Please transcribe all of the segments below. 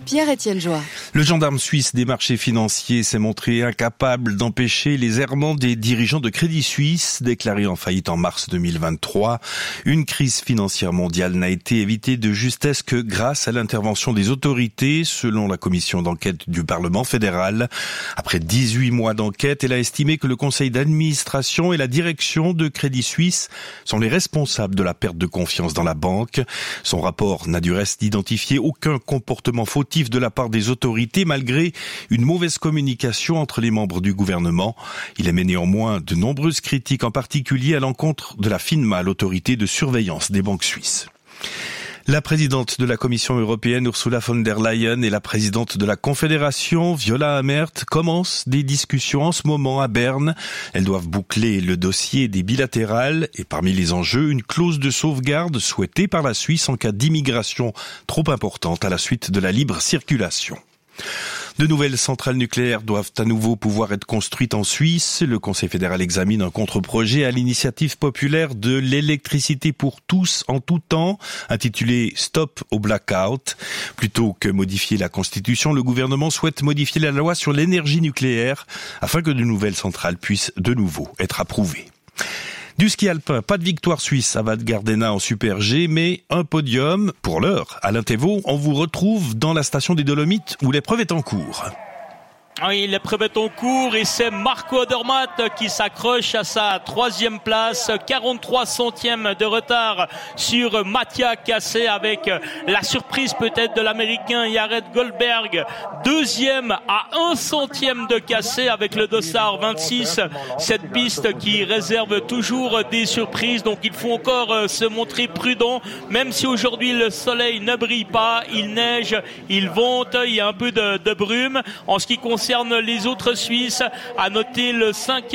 Pierre-Étienne Joie. Le gendarme suisse des marchés financiers s'est montré incapable d'empêcher les errements des dirigeants de Crédit Suisse, déclarés en faillite en mars 2023. Une crise financière mondiale n'a été évitée de justesse que grâce à l'intervention des autorités, selon la commission d'enquête du Parlement fédéral. Après 18 mois d'enquête, elle a estimé que le conseil d'administration et la direction de Crédit Suisse sont les responsables de la perte de confiance dans la banque. Son rapport n'a du reste identifié aucun comportement fautif de la part des autorités malgré une mauvaise communication entre les membres du gouvernement. Il émet néanmoins de nombreuses critiques, en particulier à l'encontre de la FINMA, l'autorité de surveillance des banques suisses. La présidente de la Commission européenne, Ursula von der Leyen, et la présidente de la Confédération, Viola Amherd, commencent des discussions en ce moment à Berne. Elles doivent boucler le dossier des bilatérales et parmi les enjeux, une clause de sauvegarde souhaitée par la Suisse en cas d'immigration trop importante à la suite de la libre circulation. De nouvelles centrales nucléaires doivent à nouveau pouvoir être construites en Suisse. Le Conseil fédéral examine un contre-projet à l'initiative populaire de l'électricité pour tous en tout temps, intitulé Stop au blackout. Plutôt que modifier la Constitution, le gouvernement souhaite modifier la loi sur l'énergie nucléaire afin que de nouvelles centrales puissent de nouveau être approuvées. Du ski alpin, pas de victoire suisse à Val Gardena en Super G, mais un podium pour l'heure. Alain Thévaux, on vous retrouve dans la station des Dolomites où l'épreuve est en cours. Oui, l'épreuve est en cours et c'est Marco Odermatt qui s'accroche à sa 3e place, 43 centièmes de retard sur Mattia Cassé avec la surprise peut-être de l'américain Jared Goldberg, 2e à 1 centième de Cassé avec le dossard 26. Cette piste qui réserve toujours des surprises, donc il faut encore se montrer prudent, même si aujourd'hui le soleil ne brille pas, il neige, il vente, il y a un peu de brume. En ce qui concerne les autres Suisses, à noter le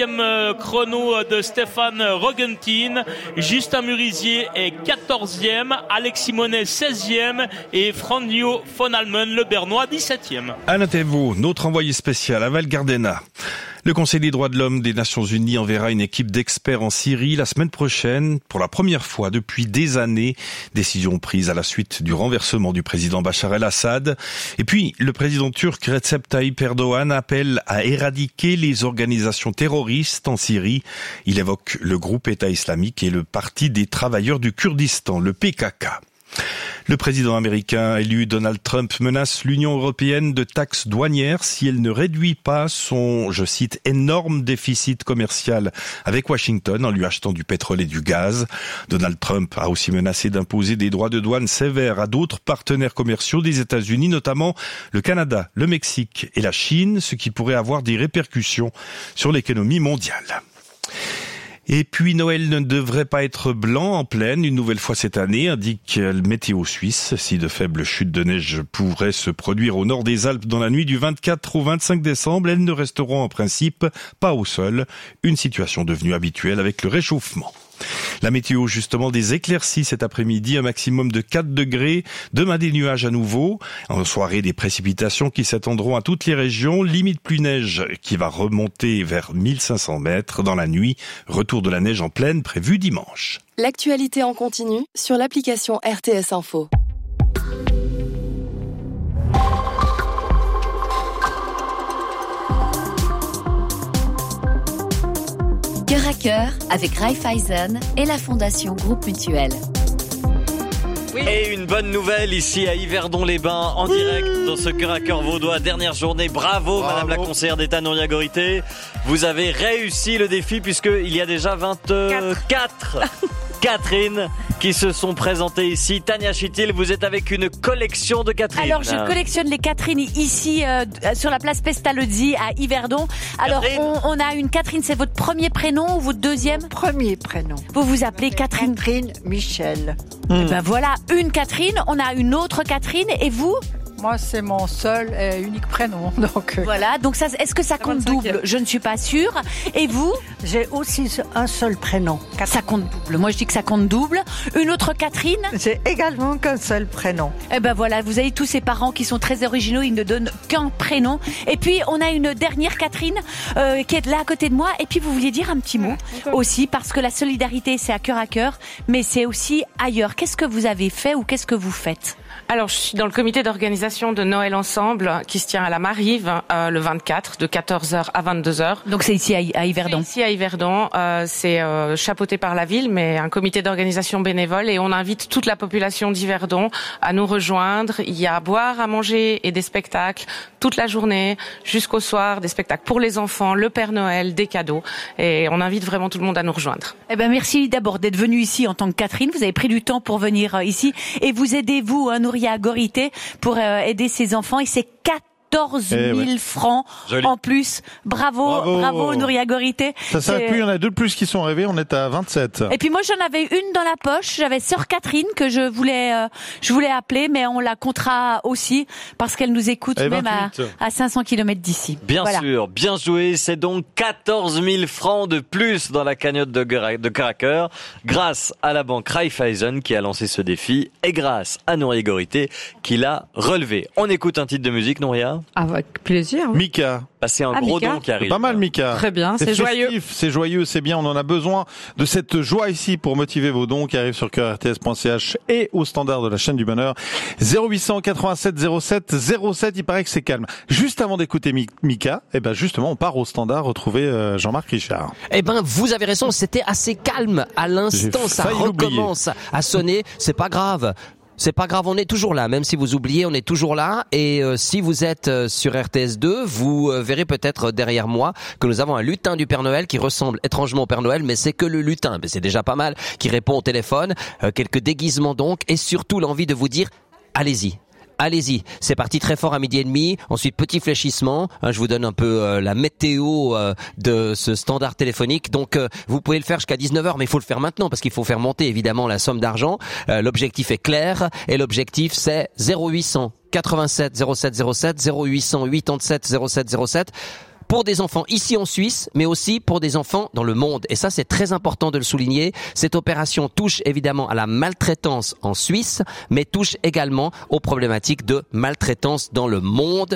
5e chrono de Stéphane Rogentin, Justin Murisier est 14e, Alex Simonet 16e et Franjo von Almen, le Bernois, 17e. Alain Thévaux, notre envoyé spécial à Val Gardena. Le Conseil des droits de l'homme des Nations Unies enverra une équipe d'experts en Syrie la semaine prochaine pour la première fois depuis des années. Décision prise à la suite du renversement du président Bachar el-Assad. Et puis, le président turc Recep Tayyip Erdogan appelle à éradiquer les organisations terroristes en Syrie. Il évoque le groupe État islamique et le Parti des travailleurs du Kurdistan, le PKK. Le président américain élu Donald Trump menace l'Union européenne de taxes douanières si elle ne réduit pas son, je cite, énorme déficit commercial avec Washington en lui achetant du pétrole et du gaz. Donald Trump a aussi menacé d'imposer des droits de douane sévères à d'autres partenaires commerciaux des États-Unis, notamment le Canada, le Mexique et la Chine, ce qui pourrait avoir des répercussions sur l'économie mondiale. Et puis Noël ne devrait pas être blanc en pleine une nouvelle fois cette année, indique le météo suisse. Si de faibles chutes de neige pourraient se produire au nord des Alpes dans la nuit du 24 au 25 décembre, elles ne resteront en principe pas au sol, une situation devenue habituelle avec le réchauffement. La météo, justement, des éclaircies cet après-midi, un maximum de 4 degrés. Demain, des nuages à nouveau. En soirée, des précipitations qui s'étendront à toutes les régions. Limite plus neige qui va remonter vers 1500 mètres dans la nuit. Retour de la neige en pleine prévu dimanche. L'actualité en continu sur l'application RTS Info. Cœur à cœur avec Raiffeisen et la Fondation Groupe Mutuel. Oui. Et une bonne nouvelle ici à Yverdon-les-Bains en direct dans ce Cœur à cœur vaudois. Dernière journée, bravo Madame la conseillère d'État Nouria Gorité. Vous avez réussi le défi puisqu'il y a déjà 24 Catherine qui se sont présentées ici. Tania Chitil, vous êtes avec une collection de Catherine. Alors je collectionne les Catherine ici sur la place Pestalozzi à Yverdon. Alors on a une Catherine, c'est votre premier prénom ou votre deuxième? Premier prénom. Vous vous appelez Catherine? Catherine Michel. Et ben voilà, une Catherine, on a une autre Catherine et vous? Moi, c'est mon seul et unique prénom. Donc voilà, donc ça, est-ce que ça compte double? Je ne suis pas sûre. Et vous? J'ai aussi un seul prénom. Ça compte double. Moi, je dis que ça compte double. Une autre Catherine? J'ai également qu'un seul prénom. Eh ben voilà, vous avez tous ces parents qui sont très originaux, ils ne donnent qu'un prénom. Et puis, on a une dernière Catherine qui est là à côté de moi. Et puis, vous vouliez dire un petit mot aussi, parce que la solidarité, c'est à cœur, mais c'est aussi ailleurs. Qu'est-ce que vous avez fait ou qu'est-ce que vous faites? Alors, je suis dans le comité d'organisation de Noël Ensemble qui se tient à la Marive le 24 de 14h à 22h. Donc c'est ici à Yverdon. C'est ici à Yverdon. C'est chapeauté par la ville, mais un comité d'organisation bénévole et on invite toute la population d'Yverdon à nous rejoindre. Il y a à boire, à manger et des spectacles toute la journée jusqu'au soir, des spectacles pour les enfants, le Père Noël, des cadeaux et on invite vraiment tout le monde à nous rejoindre. Eh ben merci d'abord d'être venue ici en tant que Catherine. Vous avez pris du temps pour venir ici et vous aidez Nouria Gorité pour aider ses enfants et c'est 14 000 francs en plus. Bravo Nouria Gorité. Ça s'arrête plus, il y en a 2 de plus qui sont arrivés, on est à 27. Et puis moi j'en avais une dans la poche, j'avais sœur Catherine que je voulais appeler, mais on la comptera aussi parce qu'elle nous écoute même à 500 km d'ici. Bien sûr, bien joué, c'est donc 14 000 francs de plus dans la cagnotte de Cœur à Cœur grâce à la banque Raiffeisen qui a lancé ce défi et grâce à Nouria Gorité qui l'a relevé. On écoute un titre de musique, Nouria? Avec plaisir. Mika. C'est un gros don qui arrive. Pas mal, Mika. Très bien, c'est joyeux. C'est joyeux, c'est bien. On en a besoin de cette joie ici pour motiver vos dons qui arrivent sur coeurrts.ch et au standard de la chaîne du bonheur. 0800 87 07 07. Il paraît que c'est calme. Juste avant d'écouter Mika, justement, on part au standard retrouver Jean-Marc Richard. Vous avez raison. C'était assez calme à l'instant. Ça recommence à sonner. C'est pas grave. C'est pas grave, on est toujours là, même si vous oubliez, on est toujours là. Et si vous êtes sur RTS2, vous verrez peut-être derrière moi que nous avons un lutin du Père Noël qui ressemble étrangement au Père Noël, mais c'est que le lutin, mais c'est déjà pas mal, qui répond au téléphone, quelques déguisements donc, et surtout l'envie de vous dire, allez-y. Allez-y, c'est parti très fort à 12h30. Ensuite, petit fléchissement. Je vous donne un peu la météo de ce standard téléphonique. Donc, vous pouvez le faire jusqu'à 19h, mais il faut le faire maintenant parce qu'il faut faire monter évidemment la somme d'argent. L'objectif est clair et l'objectif c'est 0800 87 07 07, 0800 87 07 07. Pour des enfants ici en Suisse, mais aussi pour des enfants dans le monde. Et ça, c'est très important de le souligner. Cette opération touche évidemment à la maltraitance en Suisse, mais touche également aux problématiques de maltraitance dans le monde.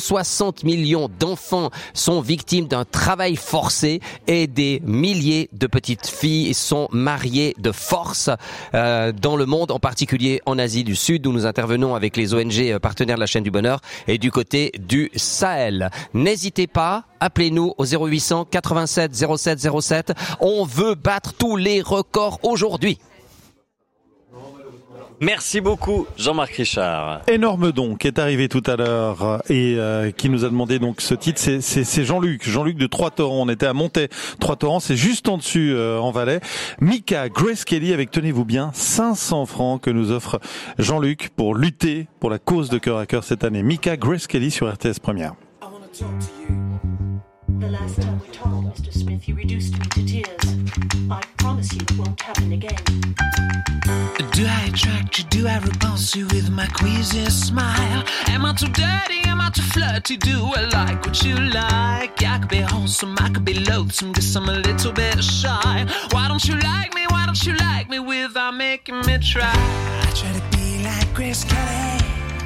160 millions d'enfants sont victimes d'un travail forcé et des milliers de petites filles sont mariées de force dans le monde, en particulier en Asie du Sud, où nous intervenons avec les ONG partenaires de la chaîne du bonheur et du côté du Sahel. N'hésitez pas. Appelez-nous au 0800 87 07 07. On veut battre tous les records aujourd'hui. Merci beaucoup Jean-Marc Richard. Énorme don qui est arrivé tout à l'heure et qui nous a demandé donc ce titre, c'est Jean-Luc de Trois-Torrents. On était à Montaix. Trois-Torrents, c'est juste en dessus en Valais. Mika, Grace Kelly avec, tenez-vous bien, 500 francs que nous offre Jean-Luc pour lutter pour la cause de Cœur à Cœur cette année. Mika, Grace Kelly sur RTS Première. The last time we talked, Mr. Smith, you reduced me to tears. I promise you it won't happen again. Do I attract you? Do I repulse you with my queasy smile? Am I too dirty? Am I too flirty? Do I like what you like? I could be wholesome, I could be loathsome, guess I'm a little bit shy. Why don't you like me? Why don't you like me without making me try? I try to be like Grace Kelly,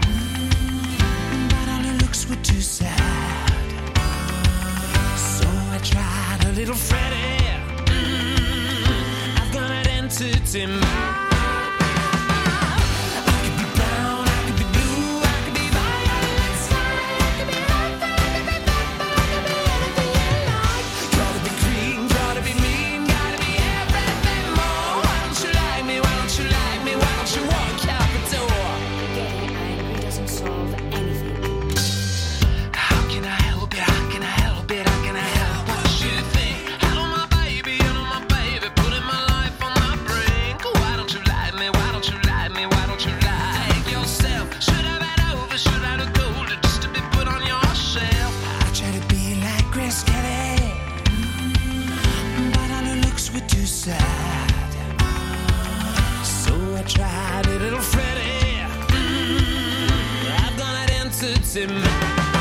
but all her looks were too sad. I tried a little Freddie. I've got an entity mind. I could be brown, I could be blue, I could be violet sky, I could be red, I could be purple, I could be anything you like. Gotta be green, gotta be mean, gotta be everything more. Why don't you like me? Why don't you like me? Why don't you walk out the door? Getting angry doesn't solve anything. How can I help it? How can I help it? How can I help it? Tried a little Freddie. I've got an entity mind.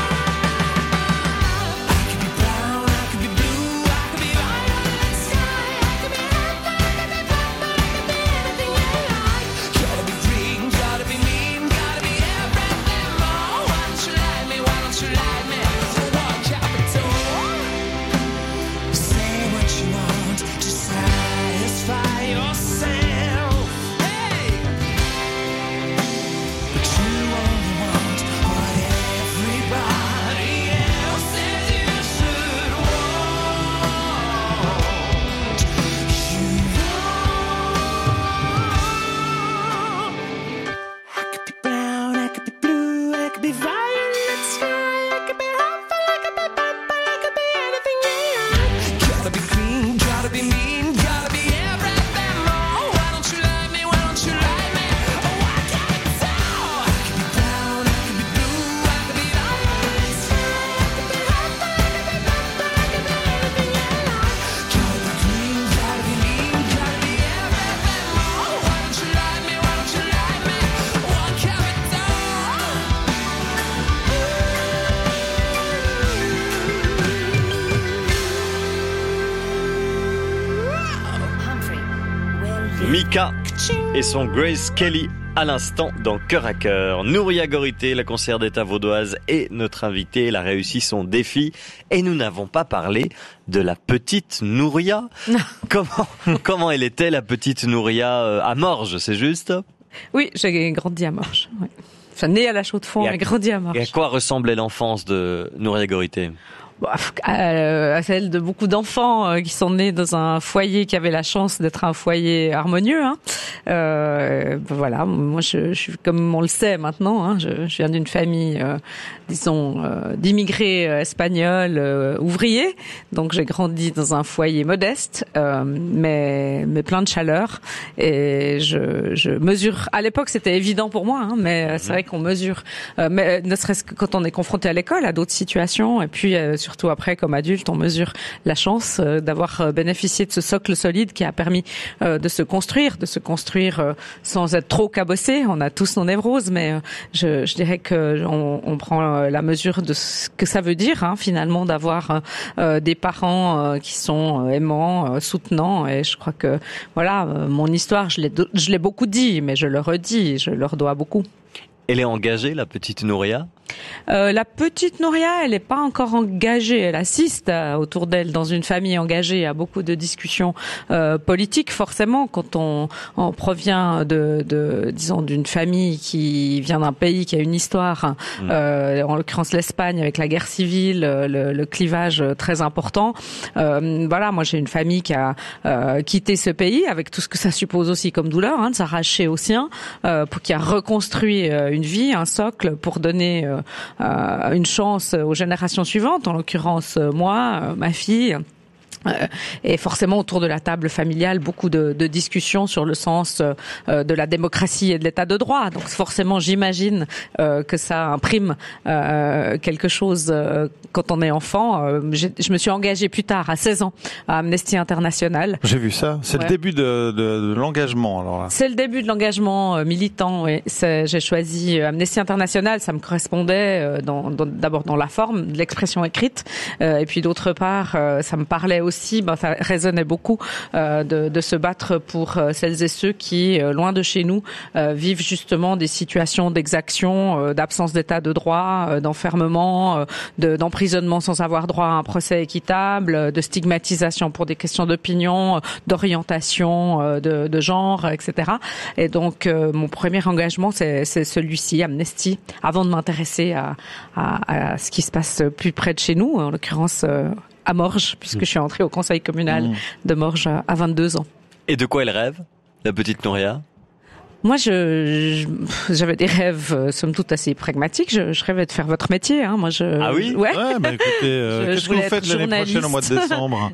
I could be brown, I could be blue, I could be violet sky, I could be red, I could be purple, I could be anything you like. Gotta be green, gotta be mean, gotta be everything more. Why don't you like me? Why don't you like me? So walk out the door. Say what you want to satisfy yourself. Mika et son Grace Kelly à l'instant dans Cœur à Cœur. Nouria Gorité, la conseillère d'État vaudoise, est notre invitée. Elle a réussi son défi et nous n'avons pas parlé de la petite Nouria. Comment elle était, la petite Nouria, à Morges, c'est juste? Oui, j'ai grandi à Morges. Ouais. Enfin, née à la Chaux-de-Fonds, mais grandi à Morges. Et à quoi ressemblait l'enfance de Nouria Gorité? À celle de beaucoup d'enfants qui sont nés dans un foyer qui avait la chance d'être un foyer harmonieux. Voilà, moi je suis, comme on le sait maintenant, je viens d'une famille, disons, d'immigrés espagnols ouvriers. Donc j'ai grandi dans un foyer modeste, mais plein de chaleur. Et je mesure. À l'époque, c'était évident pour moi, mais c'est vrai qu'on mesure. Mais ne serait-ce que quand on est confronté à l'école, à d'autres situations, et puis surtout après, comme adulte, on mesure la chance d'avoir bénéficié de ce socle solide qui a permis de se construire sans être trop cabossé. On a tous nos névroses, mais je dirais que on prend la mesure de ce que ça veut dire, finalement, d'avoir des parents qui sont aimants, soutenants. Et je crois que voilà, mon histoire, je l'ai beaucoup dit, mais je le redis, je leur dois beaucoup. Elle est engagée, la petite Nouria? La petite Nouria, elle n'est pas encore engagée. Elle assiste autour d'elle dans une famille engagée à beaucoup de discussions politiques. Forcément, quand on provient disons, d'une famille qui vient d'un pays qui a une histoire, en l'occurrence l'Espagne avec la guerre civile, le clivage très important. Voilà, moi j'ai une famille qui a quitté ce pays avec tout ce que ça suppose aussi comme douleur, de s'arracher au sien, qui a reconstruit une vie, un socle pour donner une chance aux générations suivantes, en l'occurrence moi, ma fille. Et forcément autour de la table familiale, beaucoup de discussions sur le sens de la démocratie et de l'état de droit. Donc forcément, j'imagine que ça imprime quelque chose quand on est enfant. Je me suis engagée plus tard, à 16 ans, à Amnesty International. J'ai vu ça. C'est le début de l'engagement, alors là. C'est le début de l'engagement militant. Oui. J'ai choisi Amnesty International. Ça me correspondait d'abord dans la forme, de l'expression écrite, et puis d'autre part, ça me parlait aussi, ça résonnait beaucoup de se battre pour celles et ceux qui, loin de chez nous, vivent justement des situations d'exaction, d'absence d'état de droit, d'enfermement, d'emprisonnement sans avoir droit à un procès équitable, de stigmatisation pour des questions d'opinion, d'orientation, de genre, etc. Et donc mon premier engagement, c'est celui-ci, Amnesty, avant de m'intéresser à ce qui se passe plus près de chez nous, en l'occurrence à Morges, puisque je suis entrée au conseil communal de Morges à 22 ans. Et de quoi elle rêve, la petite Nouria? Moi, j'avais des rêves, somme toute, assez pragmatiques. Je rêvais de faire votre métier. Moi, Ah oui? Ouais. Écoutez, qu'est-ce que vous faites l'année prochaine au mois de décembre?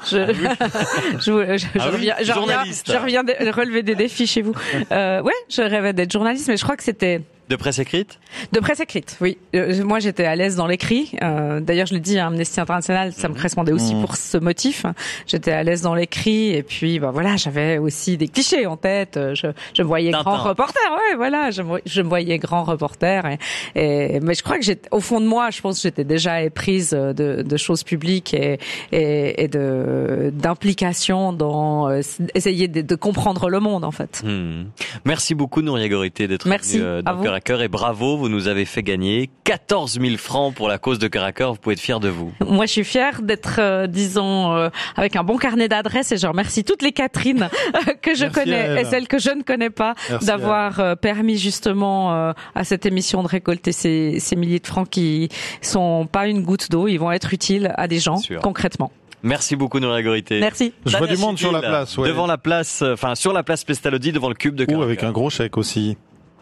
Je reviens de relever des défis chez vous. Je rêvais d'être journaliste, mais je crois que c'était... De presse écrite? De presse écrite, oui. Moi, j'étais à l'aise dans l'écrit. D'ailleurs, je l'ai dit à Amnesty International, ça me correspondait aussi pour ce motif. J'étais à l'aise dans l'écrit, et puis, voilà, j'avais aussi des clichés en tête. Je me voyais grand reporter, je me voyais grand reporter. Mais je crois que au fond de moi, je pense que j'étais déjà éprise de choses publiques et d'implication dans essayer de comprendre le monde, en fait. Merci beaucoup, Nouria Gorité, d'être venue dans Cœur à Cœur, et bravo, vous nous avez fait gagner 14 000 francs pour la cause de Cœur à Cœur. Vous pouvez être fiers de vous. Moi, je suis fière d'être, disons, avec un bon carnet d'adresses, et je remercie toutes les Catherine que je connais et celles que je ne connais pas d'avoir permis justement à cette émission de récolter ces milliers de francs qui sont pas une goutte d'eau. Ils vont être utiles à des gens concrètement. Merci beaucoup, Nouria Gorité. Merci. Je vois du monde sur la place, devant la place, sur la place Pestalozzi, devant le cube de Cœur à Cœur. Avec un gros chèque aussi.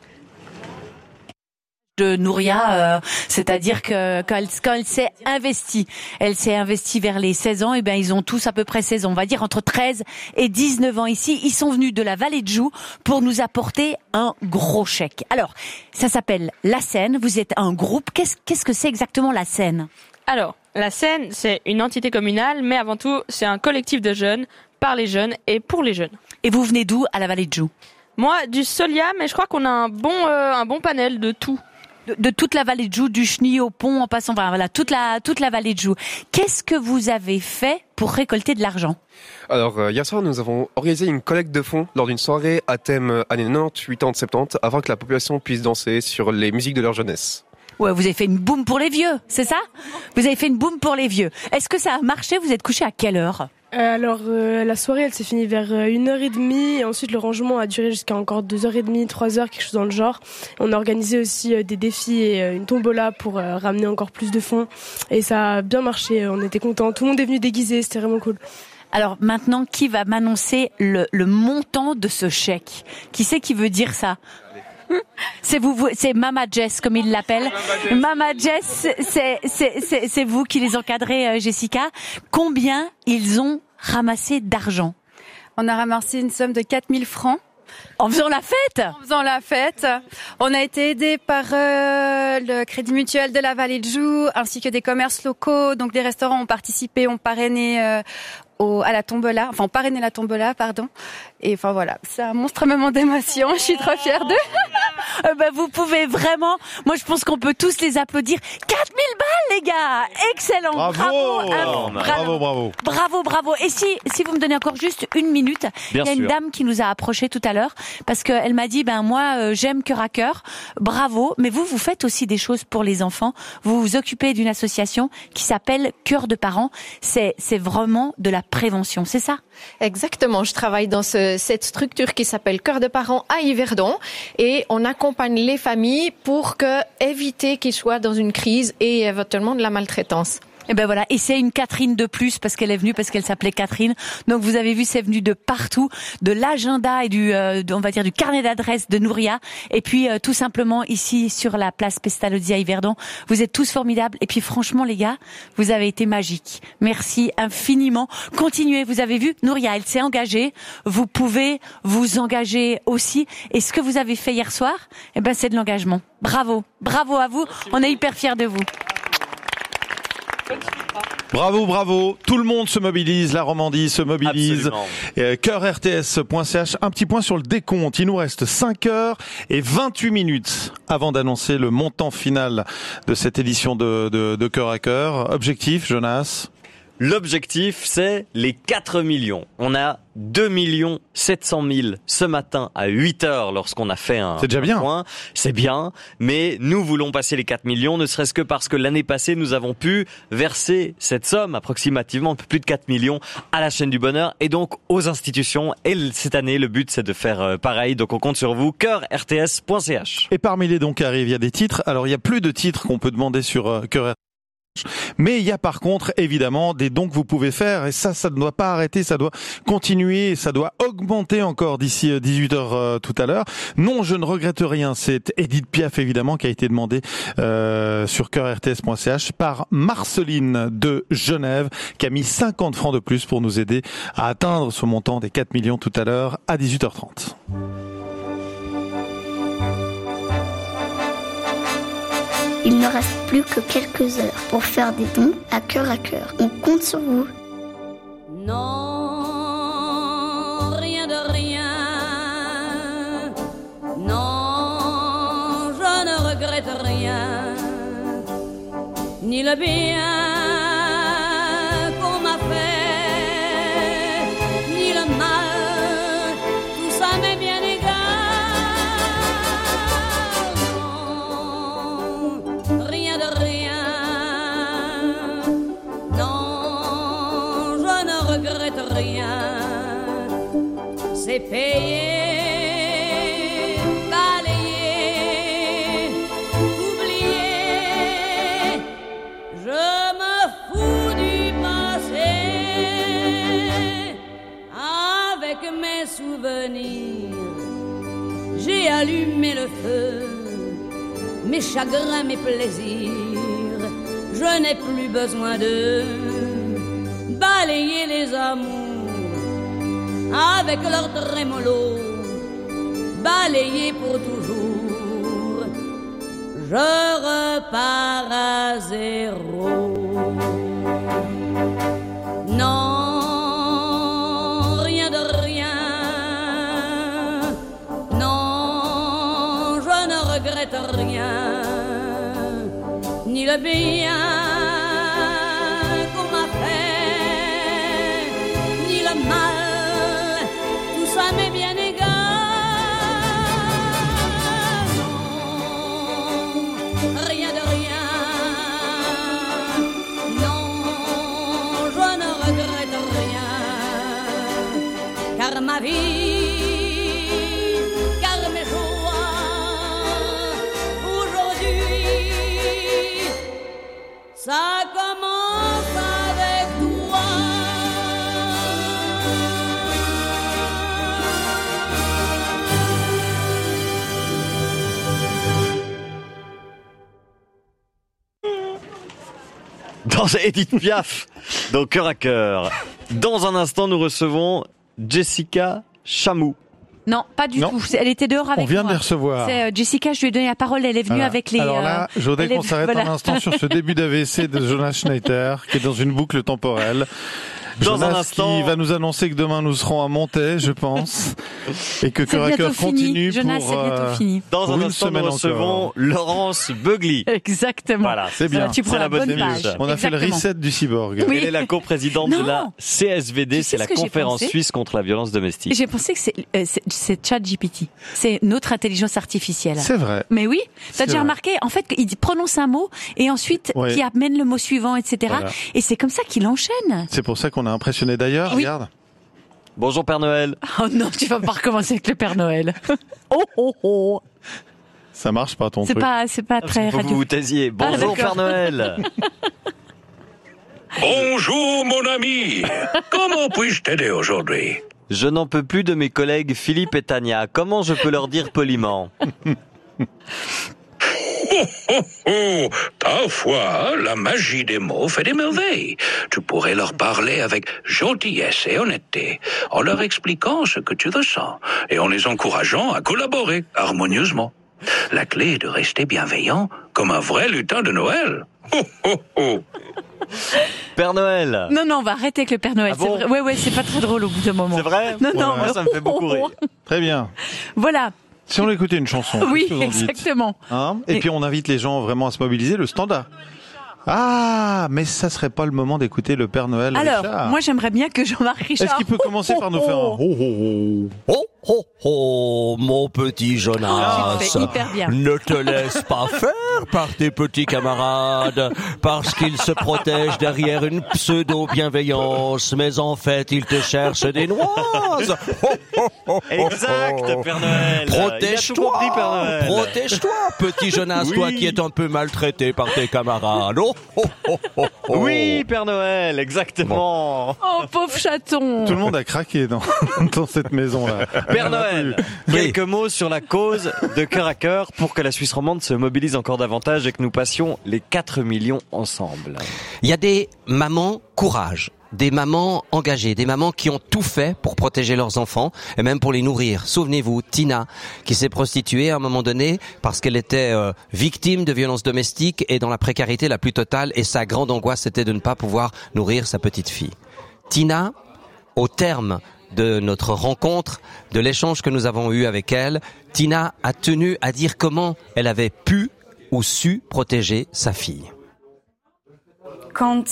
De Nouria, c'est-à-dire que quand elle s'est investie vers les 16 ans, et ils ont tous à peu près 16 ans, on va dire entre 13 et 19 ans ici. Ils sont venus de la Vallée de Joux pour nous apporter un gros chèque. Alors, ça s'appelle La Scène, vous êtes un groupe, qu'est-ce que c'est exactement La Scène? Alors, La Scène, c'est une entité communale, mais avant tout, c'est un collectif de jeunes, par les jeunes et pour les jeunes. Et vous venez d'où à la Vallée de Joux? Moi, du Solia, mais je crois qu'on a un bon panel de tout. De toute la vallée de Joux, du Chenil au pont, en passant, enfin, voilà, toute la vallée de Joux. Qu'est-ce que vous avez fait pour récolter de l'argent? Alors, hier soir, nous avons organisé une collecte de fonds lors d'une soirée à thème années 90, 80, 70, afin que la population puisse danser sur les musiques de leur jeunesse. Ouais, vous avez fait une boum pour les vieux, c'est ça? Vous avez fait une boum pour les vieux. Est-ce que ça a marché? Vous êtes couché à quelle heure? La soirée, elle s'est finie vers 1h30 et ensuite le rangement a duré jusqu'à encore 2h30, 3h, quelque chose dans le genre. On a organisé aussi des défis et une tombola pour ramener encore plus de fonds et ça a bien marché, on était contents. Tout le monde est venu déguisé, c'était vraiment cool. Alors maintenant, qui va m'annoncer le montant de ce chèque? Qui c'est qui veut dire ça? C'est vous, c'est Mama Jess comme il l'appelle. Mama Jess, c'est vous qui les encadrez, Jessica. Combien ils ont ramassé d'argent? On a ramassé une somme de 4000 francs. En faisant la fête? En faisant la fête. On a été aidés par le Crédit Mutuel de la Vallée de Joux, ainsi que des commerces locaux. Donc des restaurants ont participé, ont parrainé à la tombola, enfin parrainé la tombola, pardon. Et enfin voilà, c'est un monstre moment d'émotion. Je suis trop fière d'eux. Vous pouvez vraiment, moi je pense qu'on peut tous les applaudir. 4000 balles les gars, excellent, bravo. Et si vous me donnez encore juste une minute, il y a une dame qui nous a approché tout à l'heure parce qu'elle m'a dit moi j'aime Cœur à Cœur, bravo, mais vous faites aussi des choses pour les enfants. Vous vous occupez d'une association qui s'appelle Cœur de Parents. C'est vraiment de la prévention, c'est ça? Exactement, je travaille dans cette structure qui s'appelle Cœur de Parents à Yverdon et on accompagne les familles pour éviter qu'ils soient dans une crise et éventuellement de la maltraitance. Et ben voilà, et c'est une Catherine de plus parce qu'elle est venue, parce qu'elle s'appelait Catherine. Donc vous avez vu, c'est venu de partout, de l'agenda et on va dire du carnet d'adresses de Nouria. Et puis tout simplement ici sur la place Pestalozzi à Yverdon, vous êtes tous formidables. Et puis franchement les gars, vous avez été magiques. Merci infiniment. Continuez, vous avez vu, Nouria, elle s'est engagée. Vous pouvez vous engager aussi. Et ce que vous avez fait hier soir, c'est de l'engagement. Bravo à vous. On est hyper fiers de vous. Bravo. Tout le monde se mobilise, la Romandie se mobilise. Cœur-rts.ch. Un petit point sur le décompte. Il nous reste 5h28 avant d'annoncer le montant final de cette édition de Cœur à Cœur. Objectif, Jonas? L'objectif, c'est les 4 millions. On a 2 700 000 ce matin à 8h lorsqu'on a fait un point. C'est bien, mais nous voulons passer les 4 millions, ne serait-ce que parce que l'année passée, nous avons pu verser cette somme, approximativement un peu plus de 4 millions, à la chaîne du bonheur et donc aux institutions. Et cette année, le but, c'est de faire pareil. Donc on compte sur vous, cœur-rts.ch. Et parmi les dons qui arrivent, il y a des titres. Alors il y a plus de titres qu'on peut demander sur Cœur. Mais il y a par contre évidemment des dons que vous pouvez faire et ça ne doit pas arrêter, ça doit continuer, ça doit augmenter encore d'ici 18h tout à l'heure. Non, je ne regrette rien, c'est Edith Piaf évidemment qui a été demandé sur cœur-rts.ch par Marceline de Genève qui a mis 50 francs de plus pour nous aider à atteindre ce montant des 4 millions tout à l'heure à 18h30. Il ne reste plus que quelques heures pour faire des dons à Cœur à Cœur. On compte sur vous. Non, rien de rien. Non, je ne regrette rien. Ni le bien qu'on m'a fait, ni le mal. Tout ça m'est bien égal. C'est payé, balayé, oublié. Je me fous du passé. Avec mes souvenirs, j'ai allumé le feu. Mes chagrins, mes plaisirs, je n'ai plus besoin de balayer les amours. Avec leur trémolo, balayé pour toujours, je repars à zéro. Non, rien de rien. Non, je ne regrette rien. ni le bien qu'on m'a fait, ni le mal, tout ça m'est bien égal. Non, rien de rien, non, je ne regrette rien, car ma vie, ça commence avec toi. Dans Edith Piaf, dans Cœur à Cœur. Dans un instant, nous recevons Jessica Chamou. Non, pas du tout. Elle était dehors avec moi. On vient de les recevoir. C'est Jessica, je lui ai donné la parole, elle est venue avec les... Alors là, je voudrais qu'on s'arrête un instant sur ce début d'AVC de Jonas Schneider, qui est dans une boucle temporelle. Dans Jonas un instant, qui va nous annoncer que demain nous serons à Montaix, je pense, et que Cœur à Cœur continue Jonas, pour, c'est bientôt fini. Dans un instant, nous recevons Laurence Beugli. Exactement. Voilà, c'est bien. Tu prends c'est la bonne page. On a fait le reset du cyborg. Elle est la coprésidente de la CSVD, Tu sais c'est la ce que j'ai conférence pensé suisse contre la violence domestique. J'ai pensé que c'est ChatGPT. C'est notre intelligence artificielle. C'est vrai. Mais oui, C'est t'as déjà vrai. remarqué, en fait, il prononce un mot et ensuite Ouais. qui amène le mot suivant, etc. Voilà. Et c'est comme ça qu'il enchaîne. C'est pour ça qu'on a impressionné d'ailleurs. Oui. Regarde. Bonjour Père Noël. Oh non, tu vas pas recommencer avec le Père Noël. Oh oh oh. Ça marche pas ton C'est truc. pas très Faut que vous radio. vous taisiez. Bonjour d'accord. Père Noël. Bonjour mon ami. Comment puis-je t'aider aujourd'hui? Je n'en peux plus de mes collègues Philippe et Tania. Comment je peux leur dire poliment? Oh, parfois, la magie des mots fait des merveilles. Tu pourrais leur parler avec gentillesse et honnêteté, en leur expliquant ce que tu ressens et en les encourageant à collaborer harmonieusement. La clé est de rester bienveillant comme un vrai lutin de Noël. Père Noël. Non, on va arrêter avec le Père Noël. Ah bon c'est vrai. Ouais, c'est pas très drôle au bout d'un moment. C'est vrai? Non, Moi, ça me fait beaucoup rire. Très bien. Voilà. Si on écoutait une chanson. Oui, qu'est-ce que vous en dites exactement. Hein et puis on invite les gens vraiment à se mobiliser, le standard. Ah, mais ça serait pas le moment d'écouter le Père Noël Alors, Richard. moi j'aimerais bien que Jean-Marc Richard... Est-ce qu'il peut commencer par nous faire un ho ho ho? Oh, oh, oh, mon petit Jonas. Tu le fais hyper bien. Ne te laisse pas faire par tes petits camarades, parce qu'ils se protègent derrière une pseudo-bienveillance, mais en fait, ils te cherchent des noises. Oh, oh, oh, Exact, oh. Père Noël. Il a tout Protège-toi, compris, Père Noël. protège-toi, petit Jonas, Oui. toi qui es un peu maltraité par tes camarades. Oh, oh, oh, oh, oh. Oui, Père Noël, exactement. Oh, pauvre chaton. Tout le monde a craqué dans cette maison-là. Père Noël, quelques mots sur la cause de Cœur à Cœur pour que la Suisse romande se mobilise encore davantage et que nous passions les 4 millions ensemble. Il y a des mamans courage, des mamans engagées, des mamans qui ont tout fait pour protéger leurs enfants et même pour les nourrir. Souvenez-vous, Tina, qui s'est prostituée à un moment donné parce qu'elle était victime de violences domestiques et dans la précarité la plus totale, et sa grande angoisse c'était de ne pas pouvoir nourrir sa petite fille. Tina, au terme de notre rencontre, de l'échange que nous avons eu avec elle, Tina a tenu à dire comment elle avait pu ou su protéger sa fille. Quand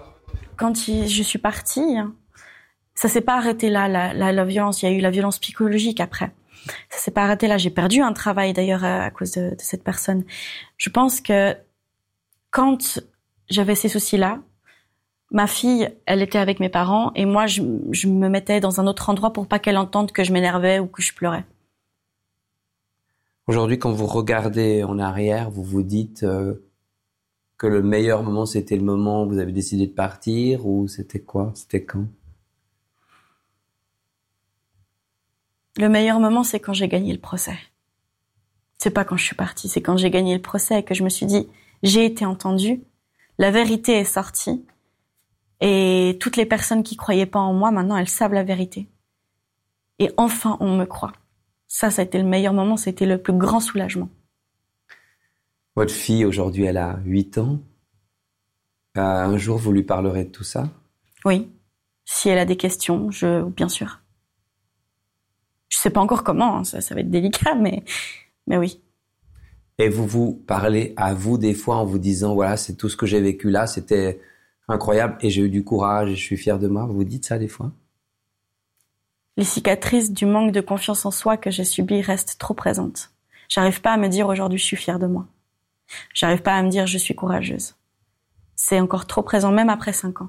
je suis partie, ça s'est pas arrêté là, la violence. Il y a eu la violence psychologique après. Ça s'est pas arrêté là. J'ai perdu un travail d'ailleurs à cause de cette personne. Je pense que quand j'avais ces soucis-là, ma fille, elle était avec mes parents et moi, je me mettais dans un autre endroit pour pas qu'elle entende que je m'énervais ou que je pleurais. Aujourd'hui, quand vous regardez en arrière, vous vous dites que le meilleur moment, c'était le moment où vous avez décidé de partir, ou c'était quoi? C'était quand? Le meilleur moment, c'est quand j'ai gagné le procès. C'est pas quand je suis partie, c'est quand j'ai gagné le procès et que je me suis dit, j'ai été entendue, la vérité est sortie, et toutes les personnes qui croyaient pas en moi, maintenant, elles savent la vérité. Et enfin, on me croit. Ça a été le meilleur moment, c'était le plus grand soulagement. Votre fille, aujourd'hui, elle a 8 ans. Un jour, vous lui parlerez de tout ça? Oui. Si elle a des questions, bien sûr. Je sais pas encore comment, ça va être délicat, mais oui. Et vous vous parlez à vous des fois en vous disant, voilà, c'est tout ce que j'ai vécu là, c'était incroyable et j'ai eu du courage et je suis fier de moi. Vous dites ça des fois? Les cicatrices du manque de confiance en soi que j'ai subi restent trop présentes. J'arrive pas à me dire aujourd'hui je suis fière de moi. J'arrive pas à me dire je suis courageuse. C'est encore trop présent, même après 5 ans.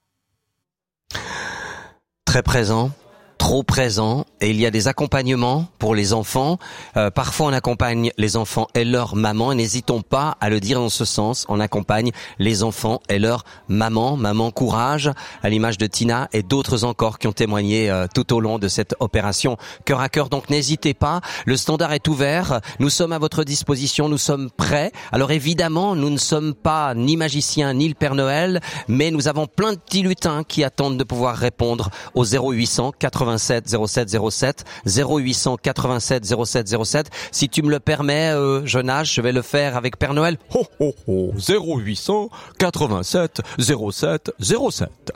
Très présent. Trop présent, et il y a des accompagnements pour les enfants. Parfois, on accompagne les enfants et leur maman, et n'hésitons pas à le dire dans ce sens. On accompagne les enfants et leur maman. Maman, courage, à l'image de Tina et d'autres encore qui ont témoigné tout au long de cette opération Cœur à Cœur. Donc, n'hésitez pas. Le standard est ouvert. Nous sommes à votre disposition. Nous sommes prêts. Alors, évidemment, nous ne sommes pas ni magiciens ni le Père Noël, mais nous avons plein de petits lutins qui attendent de pouvoir répondre au 0800 87 07 07 0800 87 07 07. Si tu me le permets, Jonas, je vais le faire avec Père Noël. 0800 87 07 07.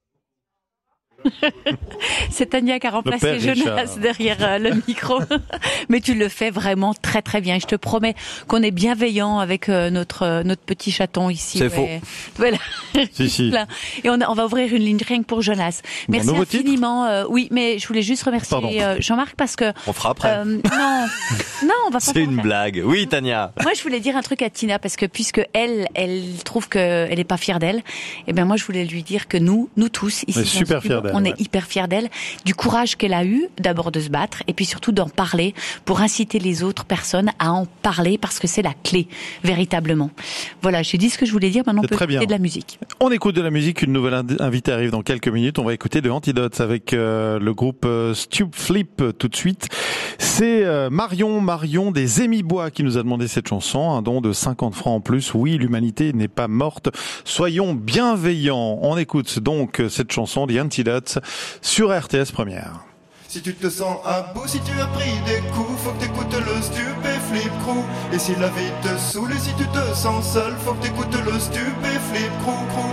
C'est Tania qui a remplacé Jonas derrière le micro. Mais tu le fais vraiment très très bien. Et je te promets qu'on est bienveillant avec notre petit chaton ici. C'est faux. Voilà. Si. Et on va ouvrir une ligne rien que pour Jonas. Merci infiniment. Oui, mais je voulais juste remercier Jean-Marc parce que... On fera après. Non, on va pas. C'est une blague. Oui, Tania. Moi, je voulais dire un truc à Tina parce que puisque elle trouve qu'elle est pas fière d'elle, et ben moi, je voulais lui dire que nous tous ici, super fiers d'elle. On est hyper fiers d'elle, du courage qu'elle a eu d'abord de se battre et puis surtout d'en parler pour inciter les autres personnes à en parler parce que c'est la clé, véritablement. Voilà, j'ai dit ce que je voulais dire, maintenant on peut écouter de la musique. On écoute de la musique, une nouvelle invitée arrive dans quelques minutes, on va écouter de Antidotes avec le groupe Stup Flip tout de suite. C'est Marion des Émibois qui nous a demandé cette chanson, un don de 50 francs en plus. Oui, l'humanité n'est pas morte, soyons bienveillants. On écoute donc cette chanson, The Antidotes, sur RTS Première. Si tu te sens un bout, si tu as pris des coups, faut que t'écoutes le Stupéflip Crew. Et si la vie te saoule et si tu te sens seul, faut que t'écoutes le Stupéflip Crew.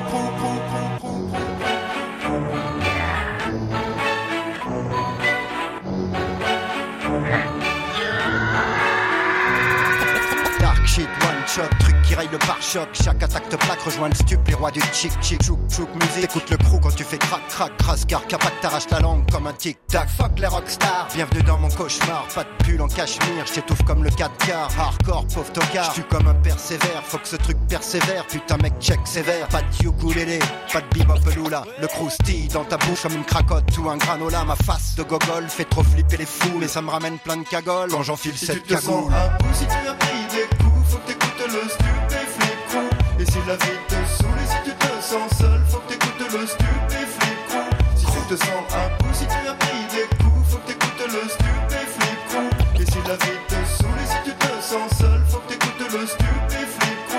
Dark shit, one shot, truc qui raye le pare-choc. Chaque attaque te plaque, rejoins le stup, les rois du chic, chouk, musique. Écoute le crew quand tu fais crac, crasse, car capac t'arrache la langue comme un tic-tac. Fuck les rockstars, bienvenue dans mon cauchemar. Pas de pull en cachemire, j'étouffe comme le 4 quarts. Hardcore, pauvre tocard, j'tue comme un persévère. Faut que ce truc persévère, putain mec check sévère. Pas de ukulélé, pas de bebop lula. Le croustille dans ta bouche comme une cracotte ou un granola. Ma face de gogol fait trop flipper les fous, mais ça me ramène plein de cagoles quand j'enfile cette cagoule. Si tu as pris des coups, faut que t'écoutes le Stupéflip Crew. Et si la vie te saoule et si tu te sens seul, faut que t'écoutes le Stupéflip Crew. Si tu te sens un coup, si tu as pris des coups, faut que t'écoutes le Stupéflip Crew. Et si la vie te saoule et si tu te sens seul, faut que t'écoutes le Stupéflip Crew.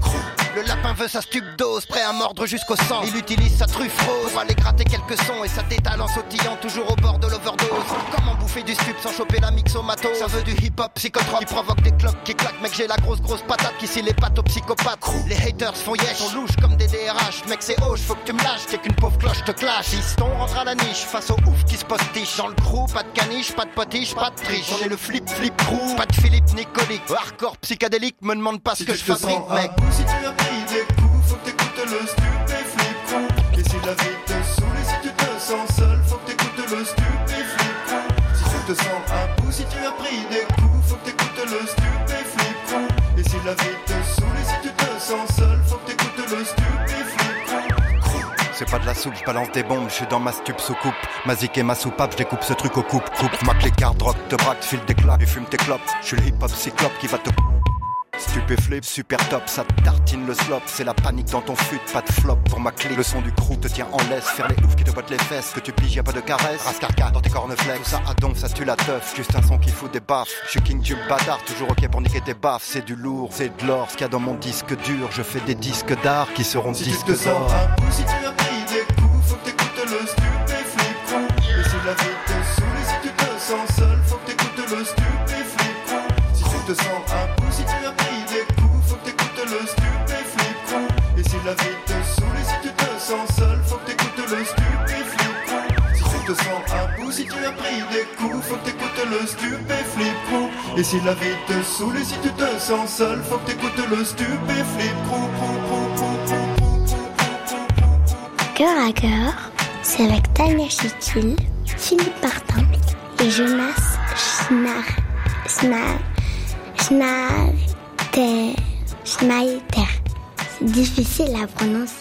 Le lapin veut sa stupdose, prêt à mordre jusqu'au sang. Il utilise sa truffe rose pour aller gratter quelques sons et sa détale en sautillant toujours au bord de l'overdose. Comment bouffer du stup sans choper la mixomato? Ça veut du hip-hop psychotrope qui provoque des cloques qui claquent. Mec, j'ai la grosse patate qui scie les pattes aux psychopathes. Les haters font yesh, on louche comme des DRH. Mec, c'est hoche, faut que tu me lâches, t'es qu'une pauvre cloche te clash. Fiston rentre à la niche face au ouf qui se postiche. Dans le crew, pas de caniche, pas de potiche, pas de triche. On est le flip crew, pas de Philippe Nicolique. Hardcore psychédélique, me demande pas ce que je fabrique, mec. Si tu as pris des coups, faut que t'écoutes le Stupéflip Crew. Et si la vie te saoule et si tu te sens seul, faut que t'écoutes le Stupéflip Crew. Si tu te sens un coup, si tu as pris des coups, faut que t'écoutes le Stupéflip Crew. Et si la vie te saoule et si tu te sens seul, faut que t'écoutes le Stupéflip Crew. C'est pas de la soupe, je balance des bombes, je suis dans ma stup sous coupe. Ma zik et ma soupape, je découpe ce truc au coupe. Mac les cartes, drogue, te braque, file des claques et fume tes clopes. Je suis le hip-hop cyclope qui va te... Stupéflip, super top, ça tartine le slop. C'est la panique dans ton fut, pas de flop pour ma clé. Le son du crew te tient en laisse, faire les oufs qui te bottent les fesses. Que tu piges, y'a pas de caresse, rascarca dans tes corneflex. Tout ça à donf, ça tue la teuf, juste un son qui fout des baffes. Je suis king du bâtard, toujours ok pour niquer tes baffes. C'est du lourd, c'est de l'or, ce qu'il y a dans mon disque dur. Je fais des disques d'art qui seront si disques tu te sens d'or. un coup, si tu as pris des coups, faut que t'écoutes le Stupéflip Crew. Et si la vie te saoule et si tu te sens seul, faut que t'écoutes le Stupéflip Crew. Si tu te sens un coup, si tu as pris des coups, faut que t'écoutes le Stupéflip Crew. Et si la vie te saoule et si tu te sens seul, faut que t'écoutes le Stupéflip Crew. Si tu te sens un coup, si tu tu as pris des coups, faut que t'écoutes le Stupéflip Crew. Et si la vie te saoule et si tu te sens seul, faut que t'écoutes le Stupéflip Crew. Cœur à cœur, c'est avec Tania Chitil, Philippe Martin et Jonas Schneider. C'est difficile à prononcer.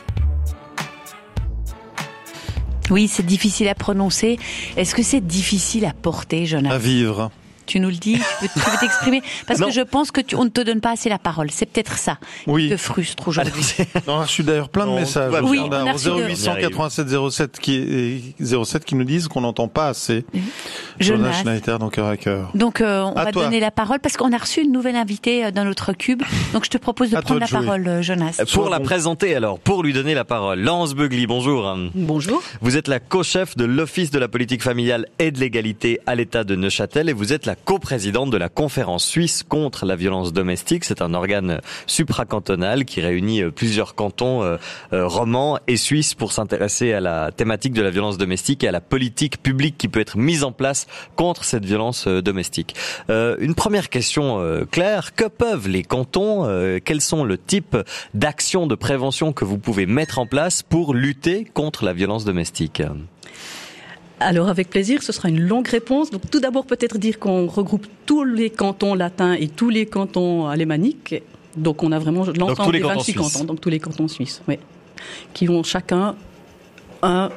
Oui, c'est difficile à prononcer. Est-ce que c'est difficile à porter, Jonas ? À vivre. Tu nous le dis, tu peux t'exprimer. Parce que je pense que on ne te donne pas assez la parole. C'est peut-être ça qui te frustre aujourd'hui. Non, je suis d'ailleurs plein de messages. Oui, on a 0800 87 07 qui nous disent qu'on n'entend pas assez. Jonas Schneider, donc Cœur à Cœur. Donc on va donner la parole parce qu'on a reçu une nouvelle invitée dans notre cube. Donc je te propose de prendre la parole, Jonas. Pour la présenter alors, pour lui donner la parole, Laurence Beugly, bonjour. Bonjour. Vous êtes la co-chef de l'Office de la politique familiale et de l'égalité à l'État de Neuchâtel et vous êtes la coprésidente de la conférence suisse contre la violence domestique. C'est un organe supracantonal qui réunit plusieurs cantons romans et suisses pour s'intéresser à la thématique de la violence domestique et à la politique publique qui peut être mise en place contre cette violence domestique. Une première question claire, que peuvent les cantons, quels sont le type d'actions de prévention que vous pouvez mettre en place pour lutter contre la violence domestique ? Alors avec plaisir, ce sera une longue réponse. Donc tout d'abord peut-être dire qu'on regroupe tous les cantons latins et tous les cantons alémaniques. Donc on a vraiment l'ensemble des 26 cantons, donc tous les cantons suisses, oui, qui ont chacun un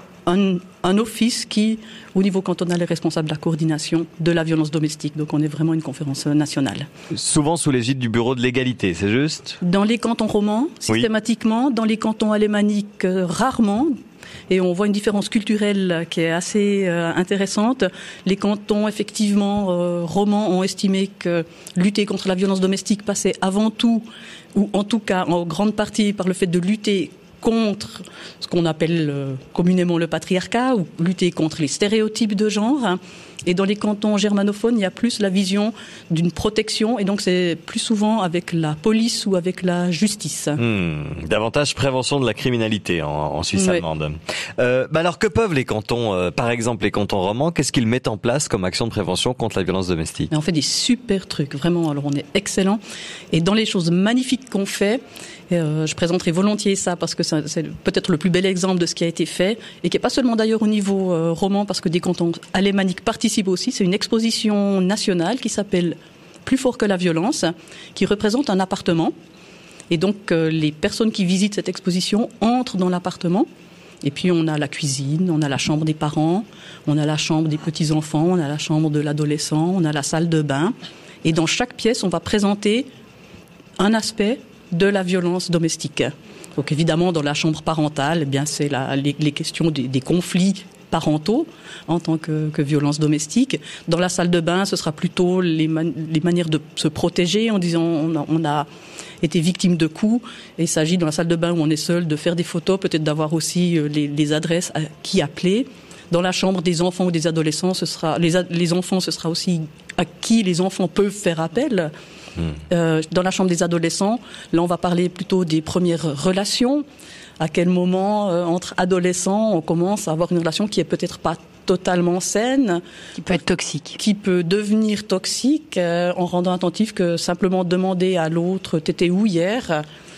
office qui, au niveau cantonal, est responsable de la coordination de la violence domestique. Donc on est vraiment une conférence nationale. Souvent sous l'égide du bureau de l'égalité, c'est juste ? Dans les cantons romans, systématiquement. Dans les cantons alémaniques, rarement. Et on voit une différence culturelle qui est assez intéressante. Les cantons, effectivement, romans ont estimé que lutter contre la violence domestique passait avant tout, ou en tout cas en grande partie, par le fait de lutter contre ce qu'on appelle communément le patriarcat, ou lutter contre les stéréotypes de genre. Et dans les cantons germanophones, il y a plus la vision d'une protection, et donc c'est plus souvent avec la police ou avec la justice. Davantage prévention de la criminalité en Suisse allemande. Alors que peuvent les cantons, par exemple les cantons romans, qu'est-ce qu'ils mettent en place comme action de prévention contre la violence domestique ? On fait des super trucs, vraiment, alors on est excellents. Et dans les choses magnifiques qu'on fait, je présenterai volontiers ça parce que c'est peut-être le plus bel exemple de ce qui a été fait et qui n'est pas seulement d'ailleurs au niveau roman parce que des cantons alémaniques participent aussi. C'est une exposition nationale qui s'appelle Plus fort que la violence, qui représente un appartement. Et donc les personnes qui visitent cette exposition entrent dans l'appartement. Et puis on a la cuisine, on a la chambre des parents, on a la chambre des petits-enfants, on a la chambre de l'adolescent, on a la salle de bain. Et dans chaque pièce, on va présenter un aspect de la violence domestique. Donc évidemment, dans la chambre parentale, eh bien, c'est les questions des conflits parentaux en tant que violence domestique. Dans la salle de bain, ce sera plutôt les manières de se protéger en disant on a été victime de coups. Et il s'agit dans la salle de bain où on est seul de faire des photos, peut-être d'avoir aussi les adresses à qui appeler. Dans la chambre des enfants ou des adolescents, ce sera les enfants, ce sera aussi à qui les enfants peuvent faire appel. Dans la chambre des adolescents, là on va parler plutôt des premières relations. À quel moment, entre adolescents, on commence à avoir une relation qui est peut-être pas totalement saine. Qui peut être toxique. Qui peut devenir toxique en rendant attentif que simplement demander à l'autre « t'étais où hier ?»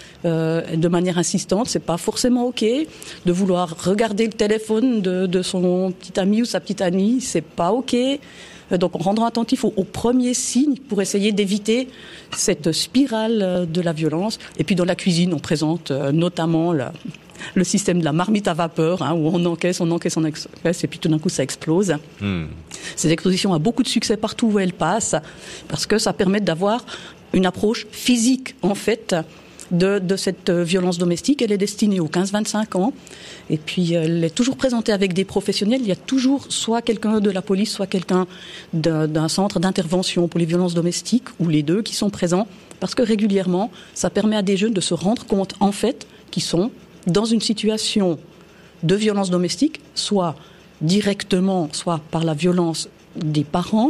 de manière insistante, c'est pas forcément ok. De vouloir regarder le téléphone de son petit ami ou sa petite amie, c'est pas ok. Donc en rendant attentif aux premiers signes pour essayer d'éviter cette spirale de la violence. Et puis dans la cuisine, on présente notamment le système de la marmite à vapeur, où on encaisse, et puis tout d'un coup ça explose. Cette exposition a beaucoup de succès partout où elle passe, parce que ça permet d'avoir une approche physique, en fait, de cette violence domestique. Elle est destinée aux 15-25 ans. Et puis, elle est toujours présentée avec des professionnels. Il y a toujours soit quelqu'un de la police, soit quelqu'un d'un centre d'intervention pour les violences domestiques, ou les deux qui sont présents. Parce que régulièrement, ça permet à des jeunes de se rendre compte, en fait, qu'ils sont dans une situation de violence domestique, soit directement, soit par la violence des parents,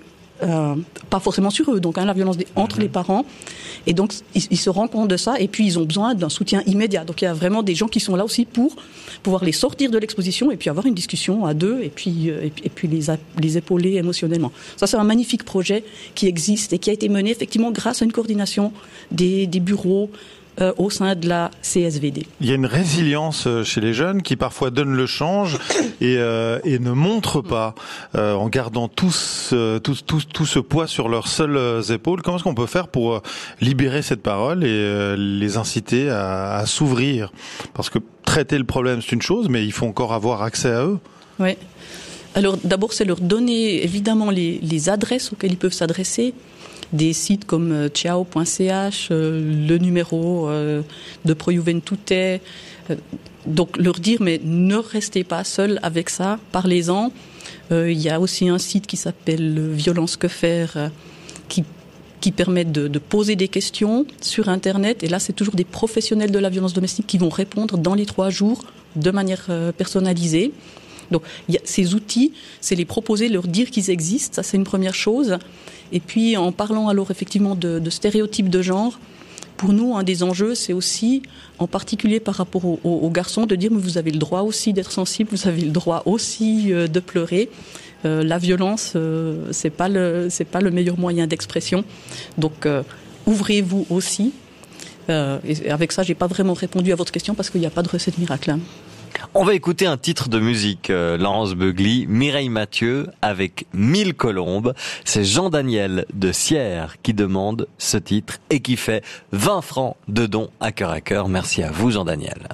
pas forcément sur eux, donc la violence entre les parents. Et donc, ils se rendent compte de ça, et puis ils ont besoin d'un soutien immédiat. Donc, il y a vraiment des gens qui sont là aussi pour pouvoir les sortir de l'exposition et puis avoir une discussion à deux et puis les épauler émotionnellement. Ça, c'est un magnifique projet qui existe et qui a été mené effectivement grâce à une coordination des bureaux au sein de la CSVD. Il y a une résilience chez les jeunes qui parfois donnent le change et ne montrent pas en gardant tout ce poids sur leurs seules épaules. Comment est-ce qu'on peut faire pour libérer cette parole et les inciter à s'ouvrir? Parce que traiter le problème, c'est une chose, mais il faut encore avoir accès à eux. Oui. Alors d'abord, c'est leur donner évidemment les adresses auxquelles ils peuvent s'adresser. Des sites comme ciao.ch, le numéro de Pro Juventute. Donc leur dire, mais ne restez pas seuls avec ça, parlez-en. Il y a aussi un site qui s'appelle Violence que faire, qui permet de poser des questions sur Internet. Et là, c'est toujours des professionnels de la violence domestique qui vont répondre dans les 3 jours de manière personnalisée. Donc, ces outils, c'est les proposer, leur dire qu'ils existent. Ça, c'est une première chose. Et puis, en parlant alors effectivement de stéréotypes de genre, pour nous, un des enjeux, c'est aussi, en particulier par rapport aux garçons, de dire mais vous avez le droit aussi d'être sensible, vous avez le droit aussi de pleurer. La violence, c'est pas le meilleur moyen d'expression. Donc, ouvrez-vous aussi. Et avec ça, j'ai pas vraiment répondu à votre question parce qu'il n'y a pas de recette miracle. Hein. On va écouter un titre de musique, Laurence Beugly, Mireille Mathieu avec 1000 colombes. C'est Jean-Daniel de Sierre qui demande ce titre et qui fait 20 francs de dons à cœur. Merci à vous, Jean-Daniel.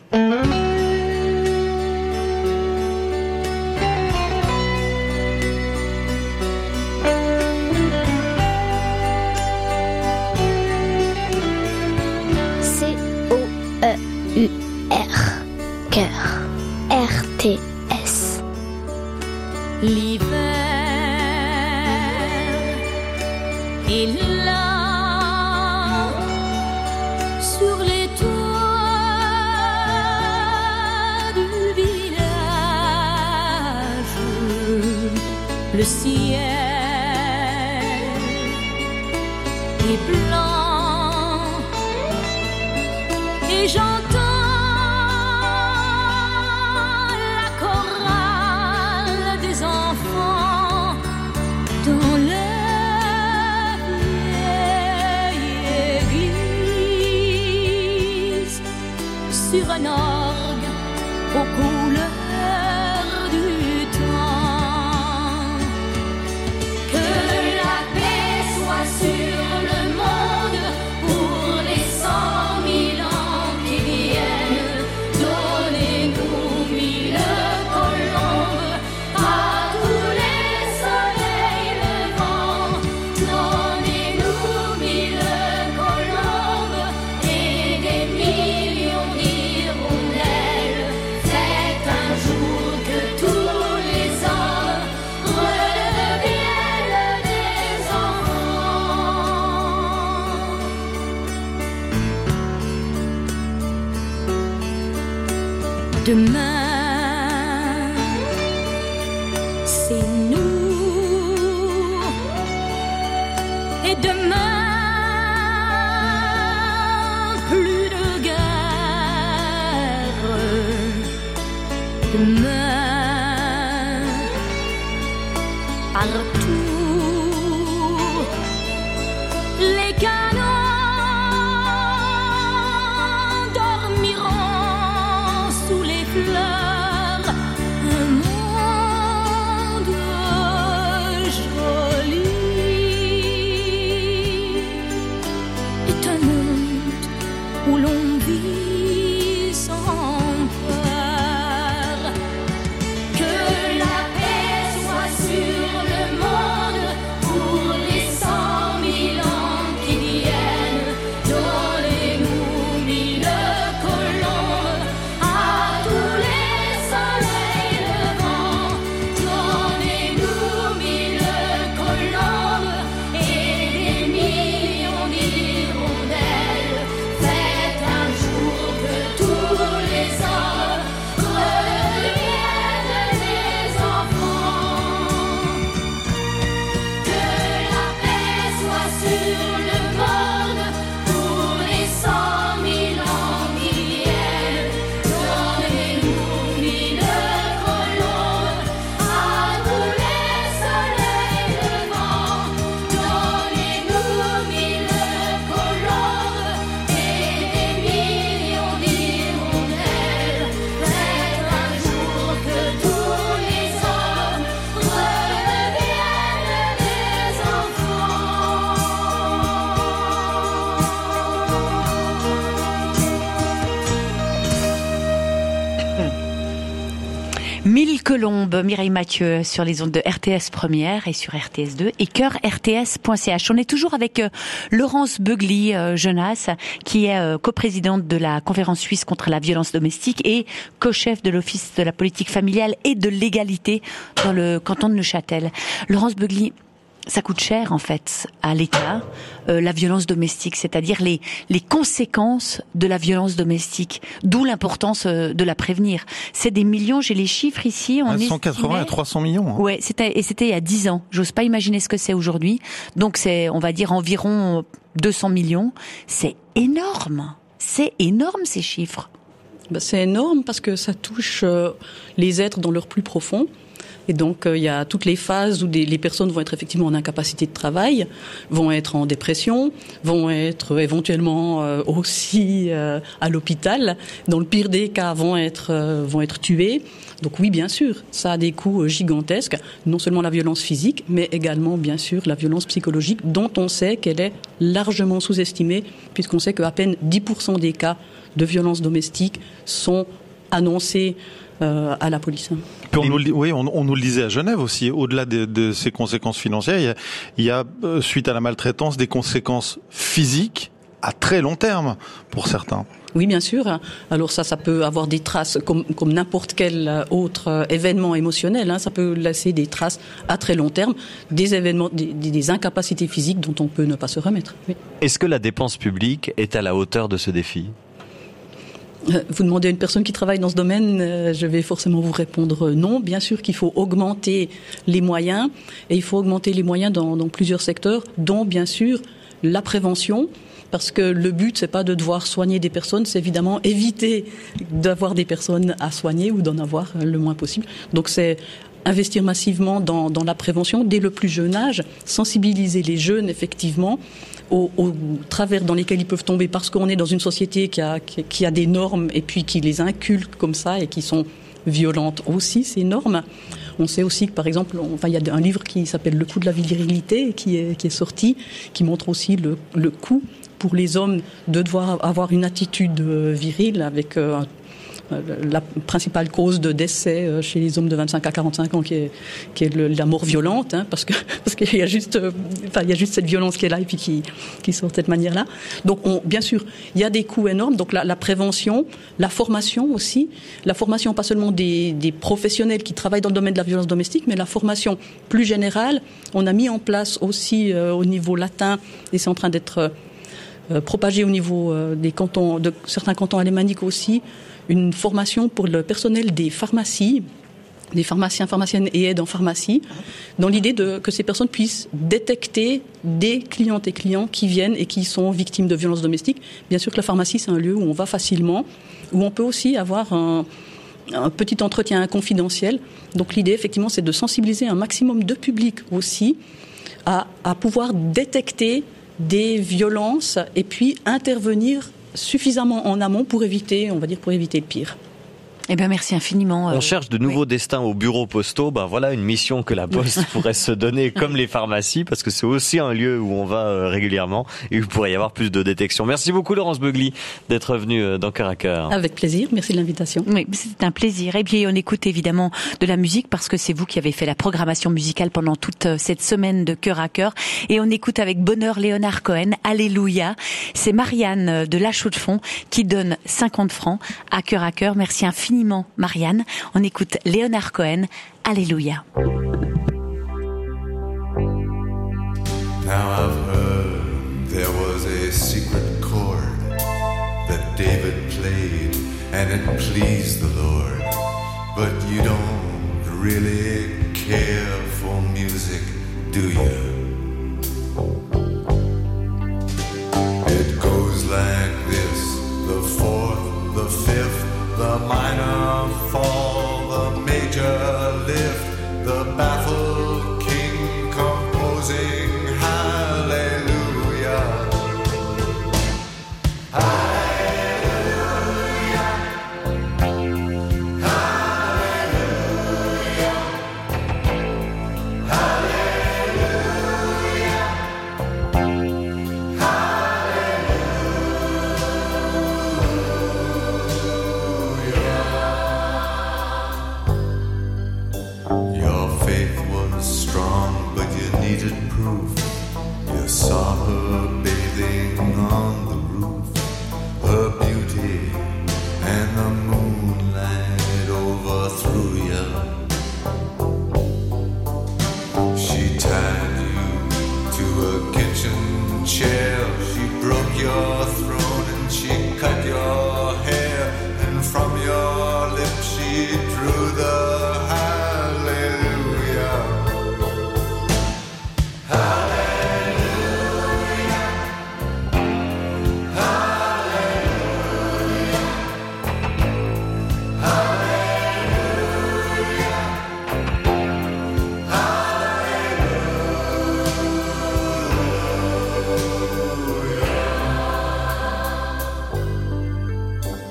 C-O-E-U-R Cœur. RTS. L'hiver est là sur les toits du village. Le ciel est blanc et j'entends sur un orgue aux couleurs du temps. Que la paix soit sur le monde pour les 100 000 ans qui viennent. Donnez-nous 1000 colombes à tous les soleils levants. Donnez-nous 1000 colombes et des millions d'hirondelles. C'est un jour que tous les hommes redeviennent des enfants. Demain, c'est nous. Et demain, plus de guerre. Demain, partout, les canons dormiront sous les fleurs. Un monde joli est un monde où l'on vit sans peur. Que la paix soit sur le monde pour les 100 000 ans qui viennent. Donnez-nous 1000 colombes à tous les soleils levants. Donnez-nous 1000 colombes et des millions d'hirondelles. Faites un jour 1000 colombes, Mireille Mathieu, sur les ondes de RTS Première et sur RTS 2 et cœur-rts.ch. On est toujours avec Laurence Beugly, Jonas, qui est coprésidente de la conférence suisse contre la violence domestique et co-chef de l'Office de la politique familiale et de l'égalité dans le canton de Neuchâtel. Laurence Beugly, ça coûte cher en fait à l'État, la violence domestique, c'est-à-dire les conséquences de la violence domestique, d'où l'importance de la prévenir. C'est des millions, j'ai les chiffres ici. On 180 à 300 millions. Hein. Ouais, c'était il y a 10 ans. J'ose pas imaginer ce que c'est aujourd'hui. Donc c'est, on va dire, environ 200 millions. C'est énorme. C'est énorme ces chiffres. C'est énorme parce que ça touche les êtres dans leur plus profond. Et donc, il y a toutes les phases où les personnes vont être effectivement en incapacité de travail, vont être en dépression, vont être éventuellement aussi à l'hôpital. Dans le pire des cas, vont être tuées. Donc oui, bien sûr, ça a des coûts gigantesques. Non seulement la violence physique, mais également, bien sûr, la violence psychologique, dont on sait qu'elle est largement sous-estimée, puisqu'on sait qu'à peine 10% des cas de violence domestique sont annoncés à la police. Puis on nous le disait à Genève aussi, au-delà de ces conséquences financières, il y a suite à la maltraitance des conséquences physiques à très long terme pour certains. Oui, bien sûr. Alors ça peut avoir des traces comme n'importe quel autre événement émotionnel. Hein. Ça peut laisser des traces à très long terme, des événements, des incapacités physiques dont on peut ne pas se remettre. Oui. Est-ce que la dépense publique est à la hauteur de ce défi ? Vous demandez à une personne qui travaille dans ce domaine, je vais forcément vous répondre non. Bien sûr qu'il faut augmenter les moyens, et il faut augmenter les moyens dans plusieurs secteurs, dont bien sûr la prévention, parce que le but c'est pas de devoir soigner des personnes, c'est évidemment éviter d'avoir des personnes à soigner ou d'en avoir le moins possible. Donc c'est investir massivement dans la prévention dès le plus jeune âge, sensibiliser les jeunes effectivement aux travers dans lesquels ils peuvent tomber parce qu'on est dans une société qui a des normes et puis qui les inculque comme ça et qui sont violentes aussi, ces normes. On sait aussi que, par exemple, il y a un livre qui s'appelle Le coût de la virilité qui est sorti, qui montre aussi le coût pour les hommes de devoir avoir une attitude virile avec la principale cause de décès chez les hommes de 25 à 45 ans qui est la mort violente, hein, parce qu'il y a juste cette violence qui est là et puis qui sort de cette manière-là. Donc bien sûr, il y a des coûts énormes. Donc la prévention, la formation aussi, la formation pas seulement des professionnels qui travaillent dans le domaine de la violence domestique, mais la formation plus générale. On a mis en place aussi au niveau latin, et c'est en train d'être propagé au niveau des cantons, de certains cantons alémaniques aussi, une formation pour le personnel des pharmacies, des pharmaciens, pharmaciennes et aides en pharmacie, dans l'idée que ces personnes puissent détecter des clientes et clients qui viennent et qui sont victimes de violences domestiques. Bien sûr que la pharmacie, c'est un lieu où on va facilement, où on peut aussi avoir un petit entretien confidentiel. Donc l'idée, effectivement, c'est de sensibiliser un maximum de public aussi à pouvoir détecter des violences et puis intervenir suffisamment en amont pour éviter le pire. Eh bien, merci infiniment. On cherche de nouveaux destins aux bureaux postaux. Voilà une mission que la Poste pourrait se donner, comme les pharmacies, parce que c'est aussi un lieu où on va régulièrement et où il pourrait y avoir plus de détection. Merci beaucoup, Laurence Beugly, d'être venue dans Cœur à Cœur. Avec plaisir. Merci de l'invitation. Oui, c'est un plaisir. Et puis, on écoute évidemment de la musique parce que c'est vous qui avez fait la programmation musicale pendant toute cette semaine de Cœur à Cœur. Et on écoute avec bonheur Léonard Cohen. Alléluia. C'est Marianne de La Chaux-de-Fonds qui donne 50 francs à Cœur. Merci infiniment. Marianne, on écoute Léonard Cohen, Alléluia. Now I've heard there was a secret chord that David played and it pleased the Lord. But you don't really care for music, do you? It goes like this, the fourth, the fifth, the minor fall, the major lift, the baffled king composing hallelujah. Hallelujah. Hallelujah. Hallelujah.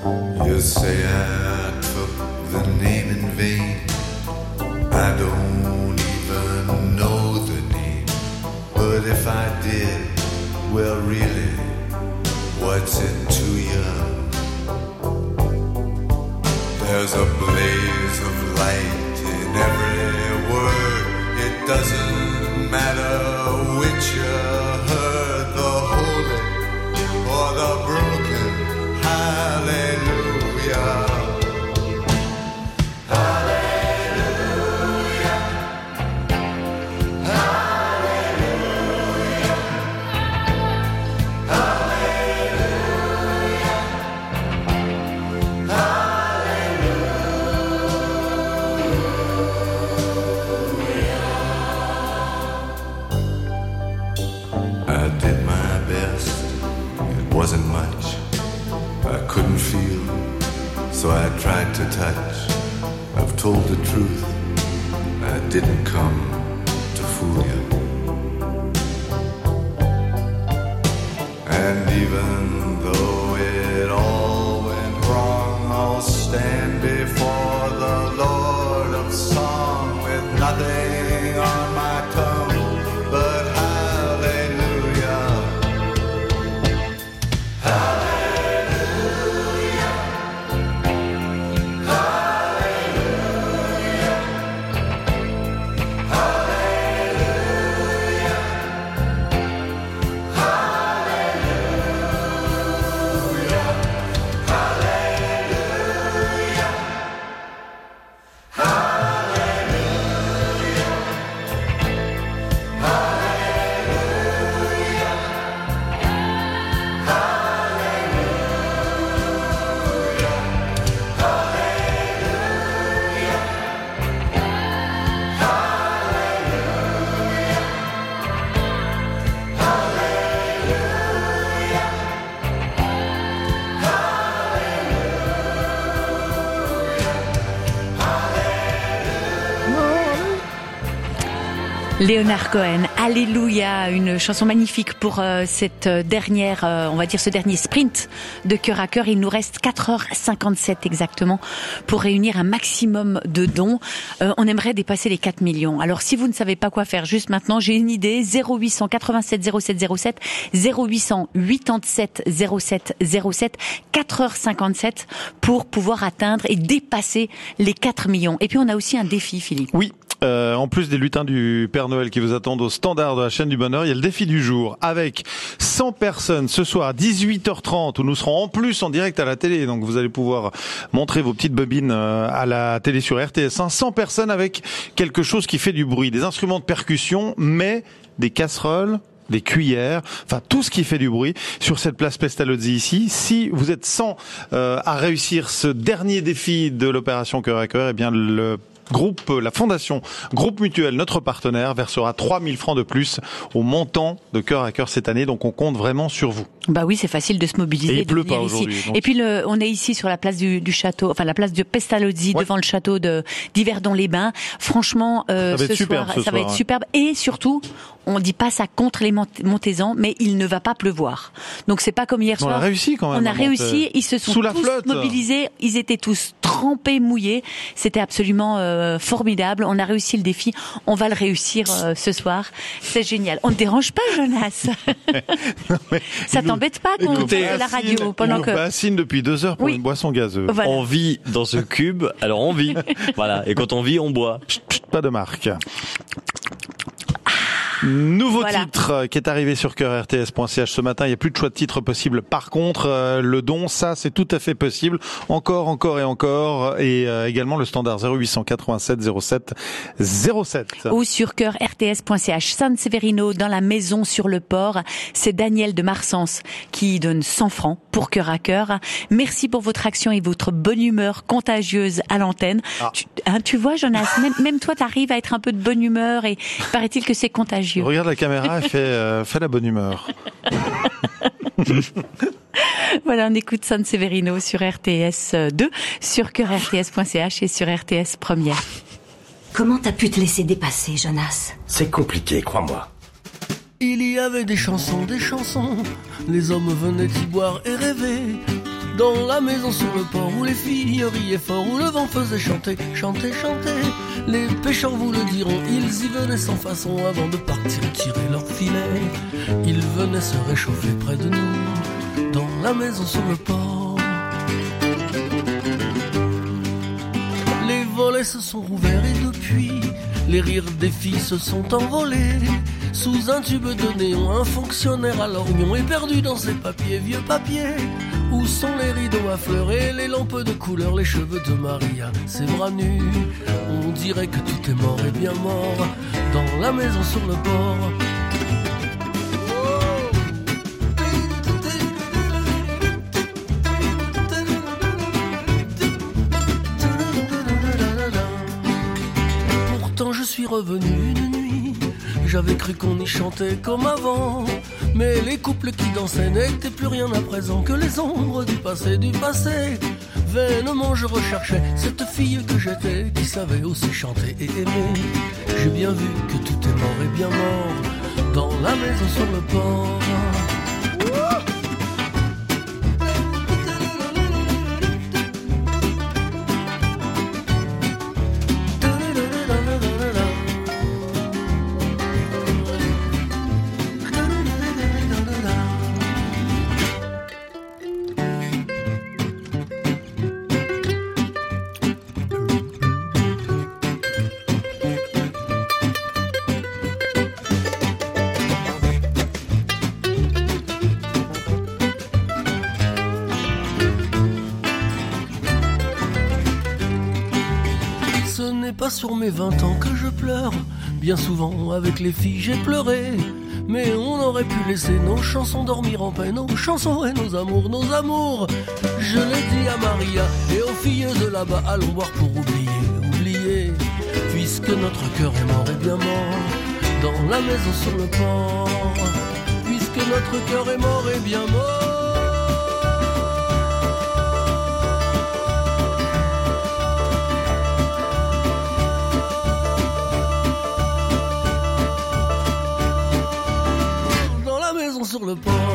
You say I took the name in vain. I don't even know the name. But if I did, well really, what's it to you? There's a blaze of light in every word. It doesn't matter which you heard, the holy or the broken. Hallelujah. Wasn't much, I couldn't feel, so I tried to touch. I've told the truth, I didn't come to fool you. And even though it all went wrong, I'll stand before the Lord of Song with nothing on my tongue but Leonard Cohen, Alléluia, une chanson magnifique pour cette dernière, on va dire ce dernier sprint de Cœur à Cœur. Il nous reste 4h57 exactement pour réunir un maximum de dons. On aimerait dépasser les 4 millions. Alors si vous ne savez pas quoi faire juste maintenant, j'ai une idée, 0800 87 07 07, 0800 87 07 07, 4h57 pour pouvoir atteindre et dépasser les 4 millions. Et puis on a aussi un défi, Philippe. Oui. En plus des lutins du Père Noël qui vous attendent au standard de la chaîne du bonheur, il y a le défi du jour avec 100 personnes ce soir à 18h30 où nous serons en plus en direct à la télé. Donc vous allez pouvoir montrer vos petites bobines à la télé sur RTS1. 100 personnes avec quelque chose qui fait du bruit, des instruments de percussion, mais des casseroles, des cuillères, enfin tout ce qui fait du bruit sur cette place Pestalozzi ici. Si vous êtes 100 à réussir ce dernier défi de l'opération Cœur à Cœur, eh bien la fondation Groupe Mutuel, notre partenaire, versera 3 000 francs de plus au montant de Cœur à Cœur cette année. Donc on compte vraiment sur vous. Bah oui, c'est facile de se mobiliser. Et il pleut pas aujourd'hui. Et puis on est ici sur la place du château, enfin la place de Pestalozzi, devant le château d'Yverdon-les-Bains. Franchement, ça va être superbe. Et surtout, on dit pas ça contre les Montezans, mais il ne va pas pleuvoir. Donc c'est pas comme hier soir. On a réussi quand même. On a réussi. Ils se sont tous mobilisés. Ils étaient tous trempés, mouillés. C'était absolument formidable. On a réussi le défi. On va le réussir ce soir. C'est génial. On ne dérange pas, Jonas. Non, ça t'embête pas qu'on fasse la radio pendant que... bassine depuis 2 heures pour une boisson gazeuse. Voilà. On vit dans ce cube, alors on vit. Voilà. Et quand on vit, on boit. Pas de marque. Nouveau titre qui est arrivé sur coeurrts.ch ce matin. Il n'y a plus de choix de titre possible. Par contre, le don, ça, c'est tout à fait possible. Encore et encore. Et également le standard 0887 07 07. Ou sur coeurrts.ch. San Severino, dans la maison sur le port. C'est Daniel de Marsens qui donne 100 francs pour Cœur à Cœur. Merci pour votre action et votre bonne humeur contagieuse à l'antenne. Tu vois, Jonas, même toi, t'arrives à être un peu de bonne humeur et paraît-il que c'est contagieux. Regarde la caméra, elle fait la bonne humeur. Voilà, on écoute San Severino sur RTS 2, sur coeurrts.ch et sur RTS Première. Comment t'as pu te laisser dépasser, Jonas? C'est compliqué, crois-moi. Il y avait des chansons, les hommes venaient y boire et rêver. Dans la maison sur le port où les filles riaient fort, où le vent faisait chanter, chanter, chanter. Les pêcheurs vous le diront, ils y venaient sans façon avant de partir tirer leur filet. Ils venaient se réchauffer près de nous, dans la maison sur le port. Les volets se sont rouverts et depuis, les rires des filles se sont envolés. Sous un tube de néon, un fonctionnaire à lorgnon est perdu dans ses papiers, vieux papiers. Où sont les rideaux à fleurs et les lampes de couleur, les cheveux de Maria, ses bras nus. On dirait que tout est mort et bien mort dans la maison sur le port. Pourtant je suis revenu une nuit, j'avais cru qu'on y chantait comme avant. Mais les couples qui dansaient n'étaient plus rien à présent que les ombres du passé, du passé. Vainement je recherchais cette fille que j'étais, qui savait aussi chanter et aimer. J'ai bien vu que tout est mort et bien mort dans la maison sur le port. Pas sur mes 20 ans que je pleure, bien souvent avec les filles j'ai pleuré. Mais on aurait pu laisser nos chansons dormir en paix, nos chansons et nos amours, nos amours. Je l'ai dit à Maria et aux filles de là-bas, allons boire pour oublier, oublier. Puisque notre cœur est mort et bien mort dans la maison sur le port. Puisque notre cœur est mort et bien mort. Sur le port.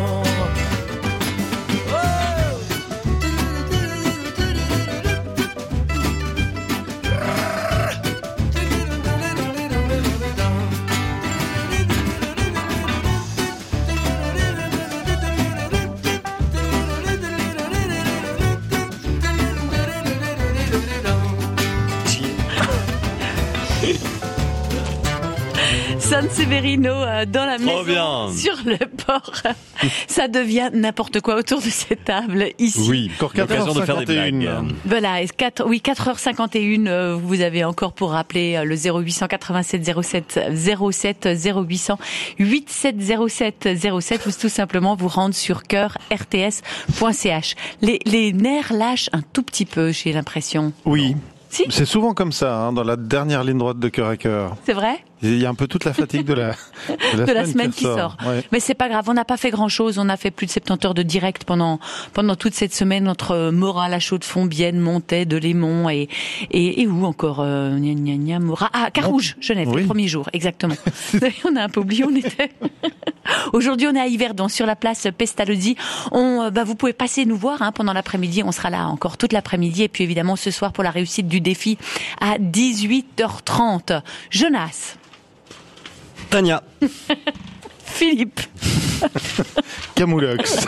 San Severino dans la maison bien. Sur le port. Ça devient n'importe quoi autour de cette table ici. Oui, encore 4h51. Voilà, 4h51, vous avez encore pour rappeler le 0887 07 07 0800 8707 07 ou tout simplement vous rendre sur cœur-rts.ch. Les nerfs lâchent un tout petit peu, j'ai l'impression. Oui. Si. C'est souvent comme ça, dans la dernière ligne droite de Cœur à Cœur. C'est vrai? Il y a un peu toute la fatigue de la semaine qui sort. Ouais. Mais c'est pas grave, on n'a pas fait grand chose, on a fait plus de 70 heures de direct pendant toute cette semaine. Notre morale à chaud de fond, Bienne, Montaix, Delémont et où encore Carouge, Genève, oui. Le premier jour, exactement. On a un peu oublié, on était. Aujourd'hui, on est à Yverdon, sur la place Pestalozzi. Vous pouvez passer nous voir pendant l'après-midi, on sera là encore toute l'après-midi et puis évidemment ce soir pour la réussite du défi à 18h30. Jonas. Tania. Philippe. Camoulox.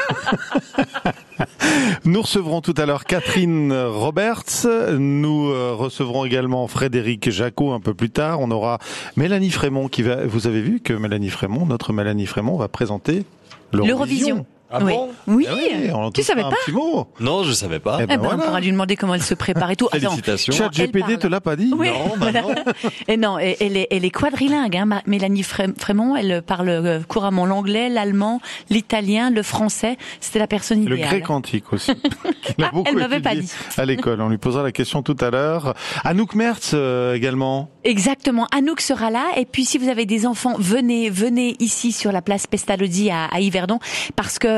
Nous recevrons tout à l'heure Catherine Roberts. Nous recevrons également Frédéric Jacot un peu plus tard. On aura Mélanie Frémont vous avez vu que notre Mélanie Frémont va présenter l'Eurovision. Ah oui. Bon oui. Tu savais pas? Non, je savais pas. On pourra lui demander comment elle se prépare et tout. Félicitations. ChatGPT te l'a pas dit? Oui. Non, non. Et non, elle est quadrilingue, Mélanie Frémont. Elle parle couramment l'anglais, l'allemand, l'italien, le français. C'était la personne idéale. Le grec antique aussi. Elle m'avait pas dit. À l'école. On lui posera la question tout à l'heure. Anouk Mertz également. Exactement. Anouk sera là. Et puis, si vous avez des enfants, venez ici sur la place Pestalozzi à Yverdon. Parce que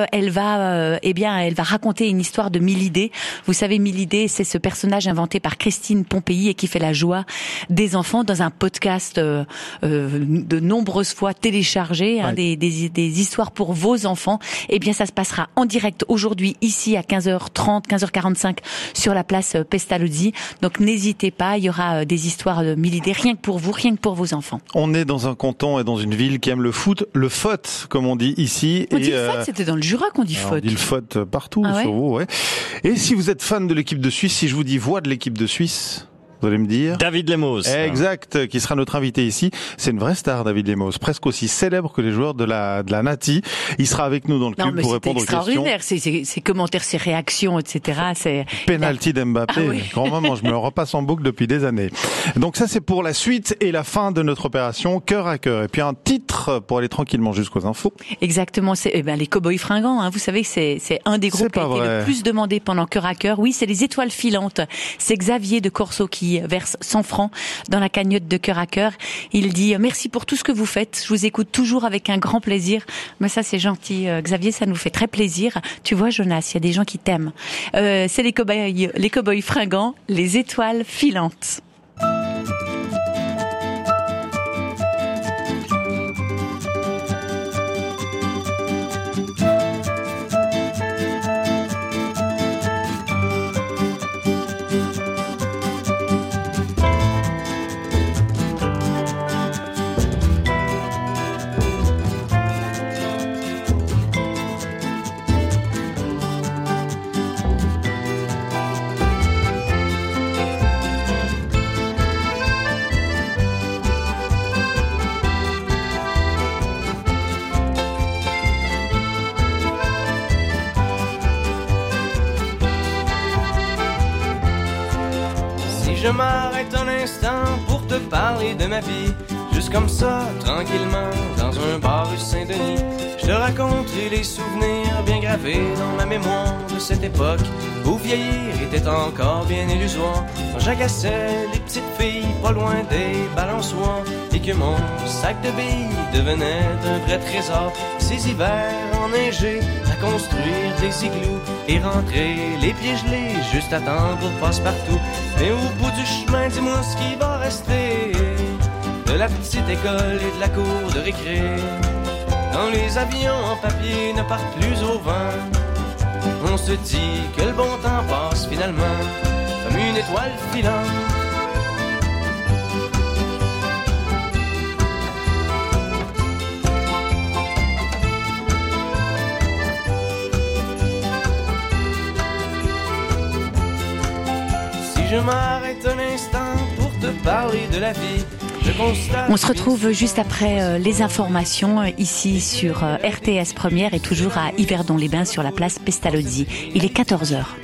elle va raconter une histoire de Milidée. Vous savez, Milidée, c'est ce personnage inventé par Christine Pompéi et qui fait la joie des enfants dans un podcast de nombreuses fois téléchargé, des histoires pour vos enfants. Eh bien, ça se passera en direct aujourd'hui ici à 15h30, 15h45 sur la place Pestalozzi. Donc n'hésitez pas, il y aura des histoires de Milidée rien que pour vous, rien que pour vos enfants. On est dans un canton et dans une ville qui aime le foot, le FOT comme on dit ici. On dit le FOT, c'était dans le Jura qu'on dit FOT. On dit le FOT partout sur vous, ouais. Et si vous êtes fan de l'équipe de Suisse, si je vous dis voix de l'équipe de Suisse, vous allez me dire David Lemos. Exact, qui sera notre invité ici. C'est une vraie star, David Lemos, presque aussi célèbre que les joueurs de la Nati. Il sera avec nous dans le cube pour répondre aux questions. Extraordinaire, ses commentaires, ses réactions, etc. C'est penalty d'Mbappé. Grand-maman, je me le repasse en boucle depuis des années. Donc ça, c'est pour la suite et la fin de notre opération Cœur à Cœur. Et puis un titre pour aller tranquillement jusqu'aux infos. Exactement, c'est les Cowboys Fringants. Hein. Vous savez que c'est un des groupes qui a été le plus demandé pendant Cœur à Cœur. Oui, c'est les Étoiles Filantes. C'est Xavier de Corso qui verse 100 francs dans la cagnotte de Cœur à Cœur. Il dit merci pour tout ce que vous faites. Je vous écoute toujours avec un grand plaisir. Mais ça, c'est gentil, Xavier, ça nous fait très plaisir. Tu vois, Jonas, il y a des gens qui t'aiment. C'est les Cowboys Fringants, les Étoiles Filantes. Je m'arrête un instant pour te parler de ma vie. Juste comme ça, tranquillement, dans un bar rue Saint-Denis. Je te raconterai les souvenirs bien gravés dans ma mémoire de cette époque où vieillir était encore bien illusoire. Quand j'agaçais les petites filles pas loin des balançoires et que mon sac de billes devenait un vrai trésor. Ces hivers enneigés à construire des igloos et rentrer les pieds gelés juste à temps pour passe-partout. Mais au bout du chemin, dis-moi ce qui va rester de la petite école et de la cour de récré. Quand les avions en papier ne partent plus au vent, on se dit que le bon temps passe finalement comme une étoile filante. Si je m'arrête un instant pour te parler de la vie, on se retrouve juste après les informations ici sur RTS Première et toujours à Yverdon-les-Bains sur la place Pestalozzi. Il est 14h.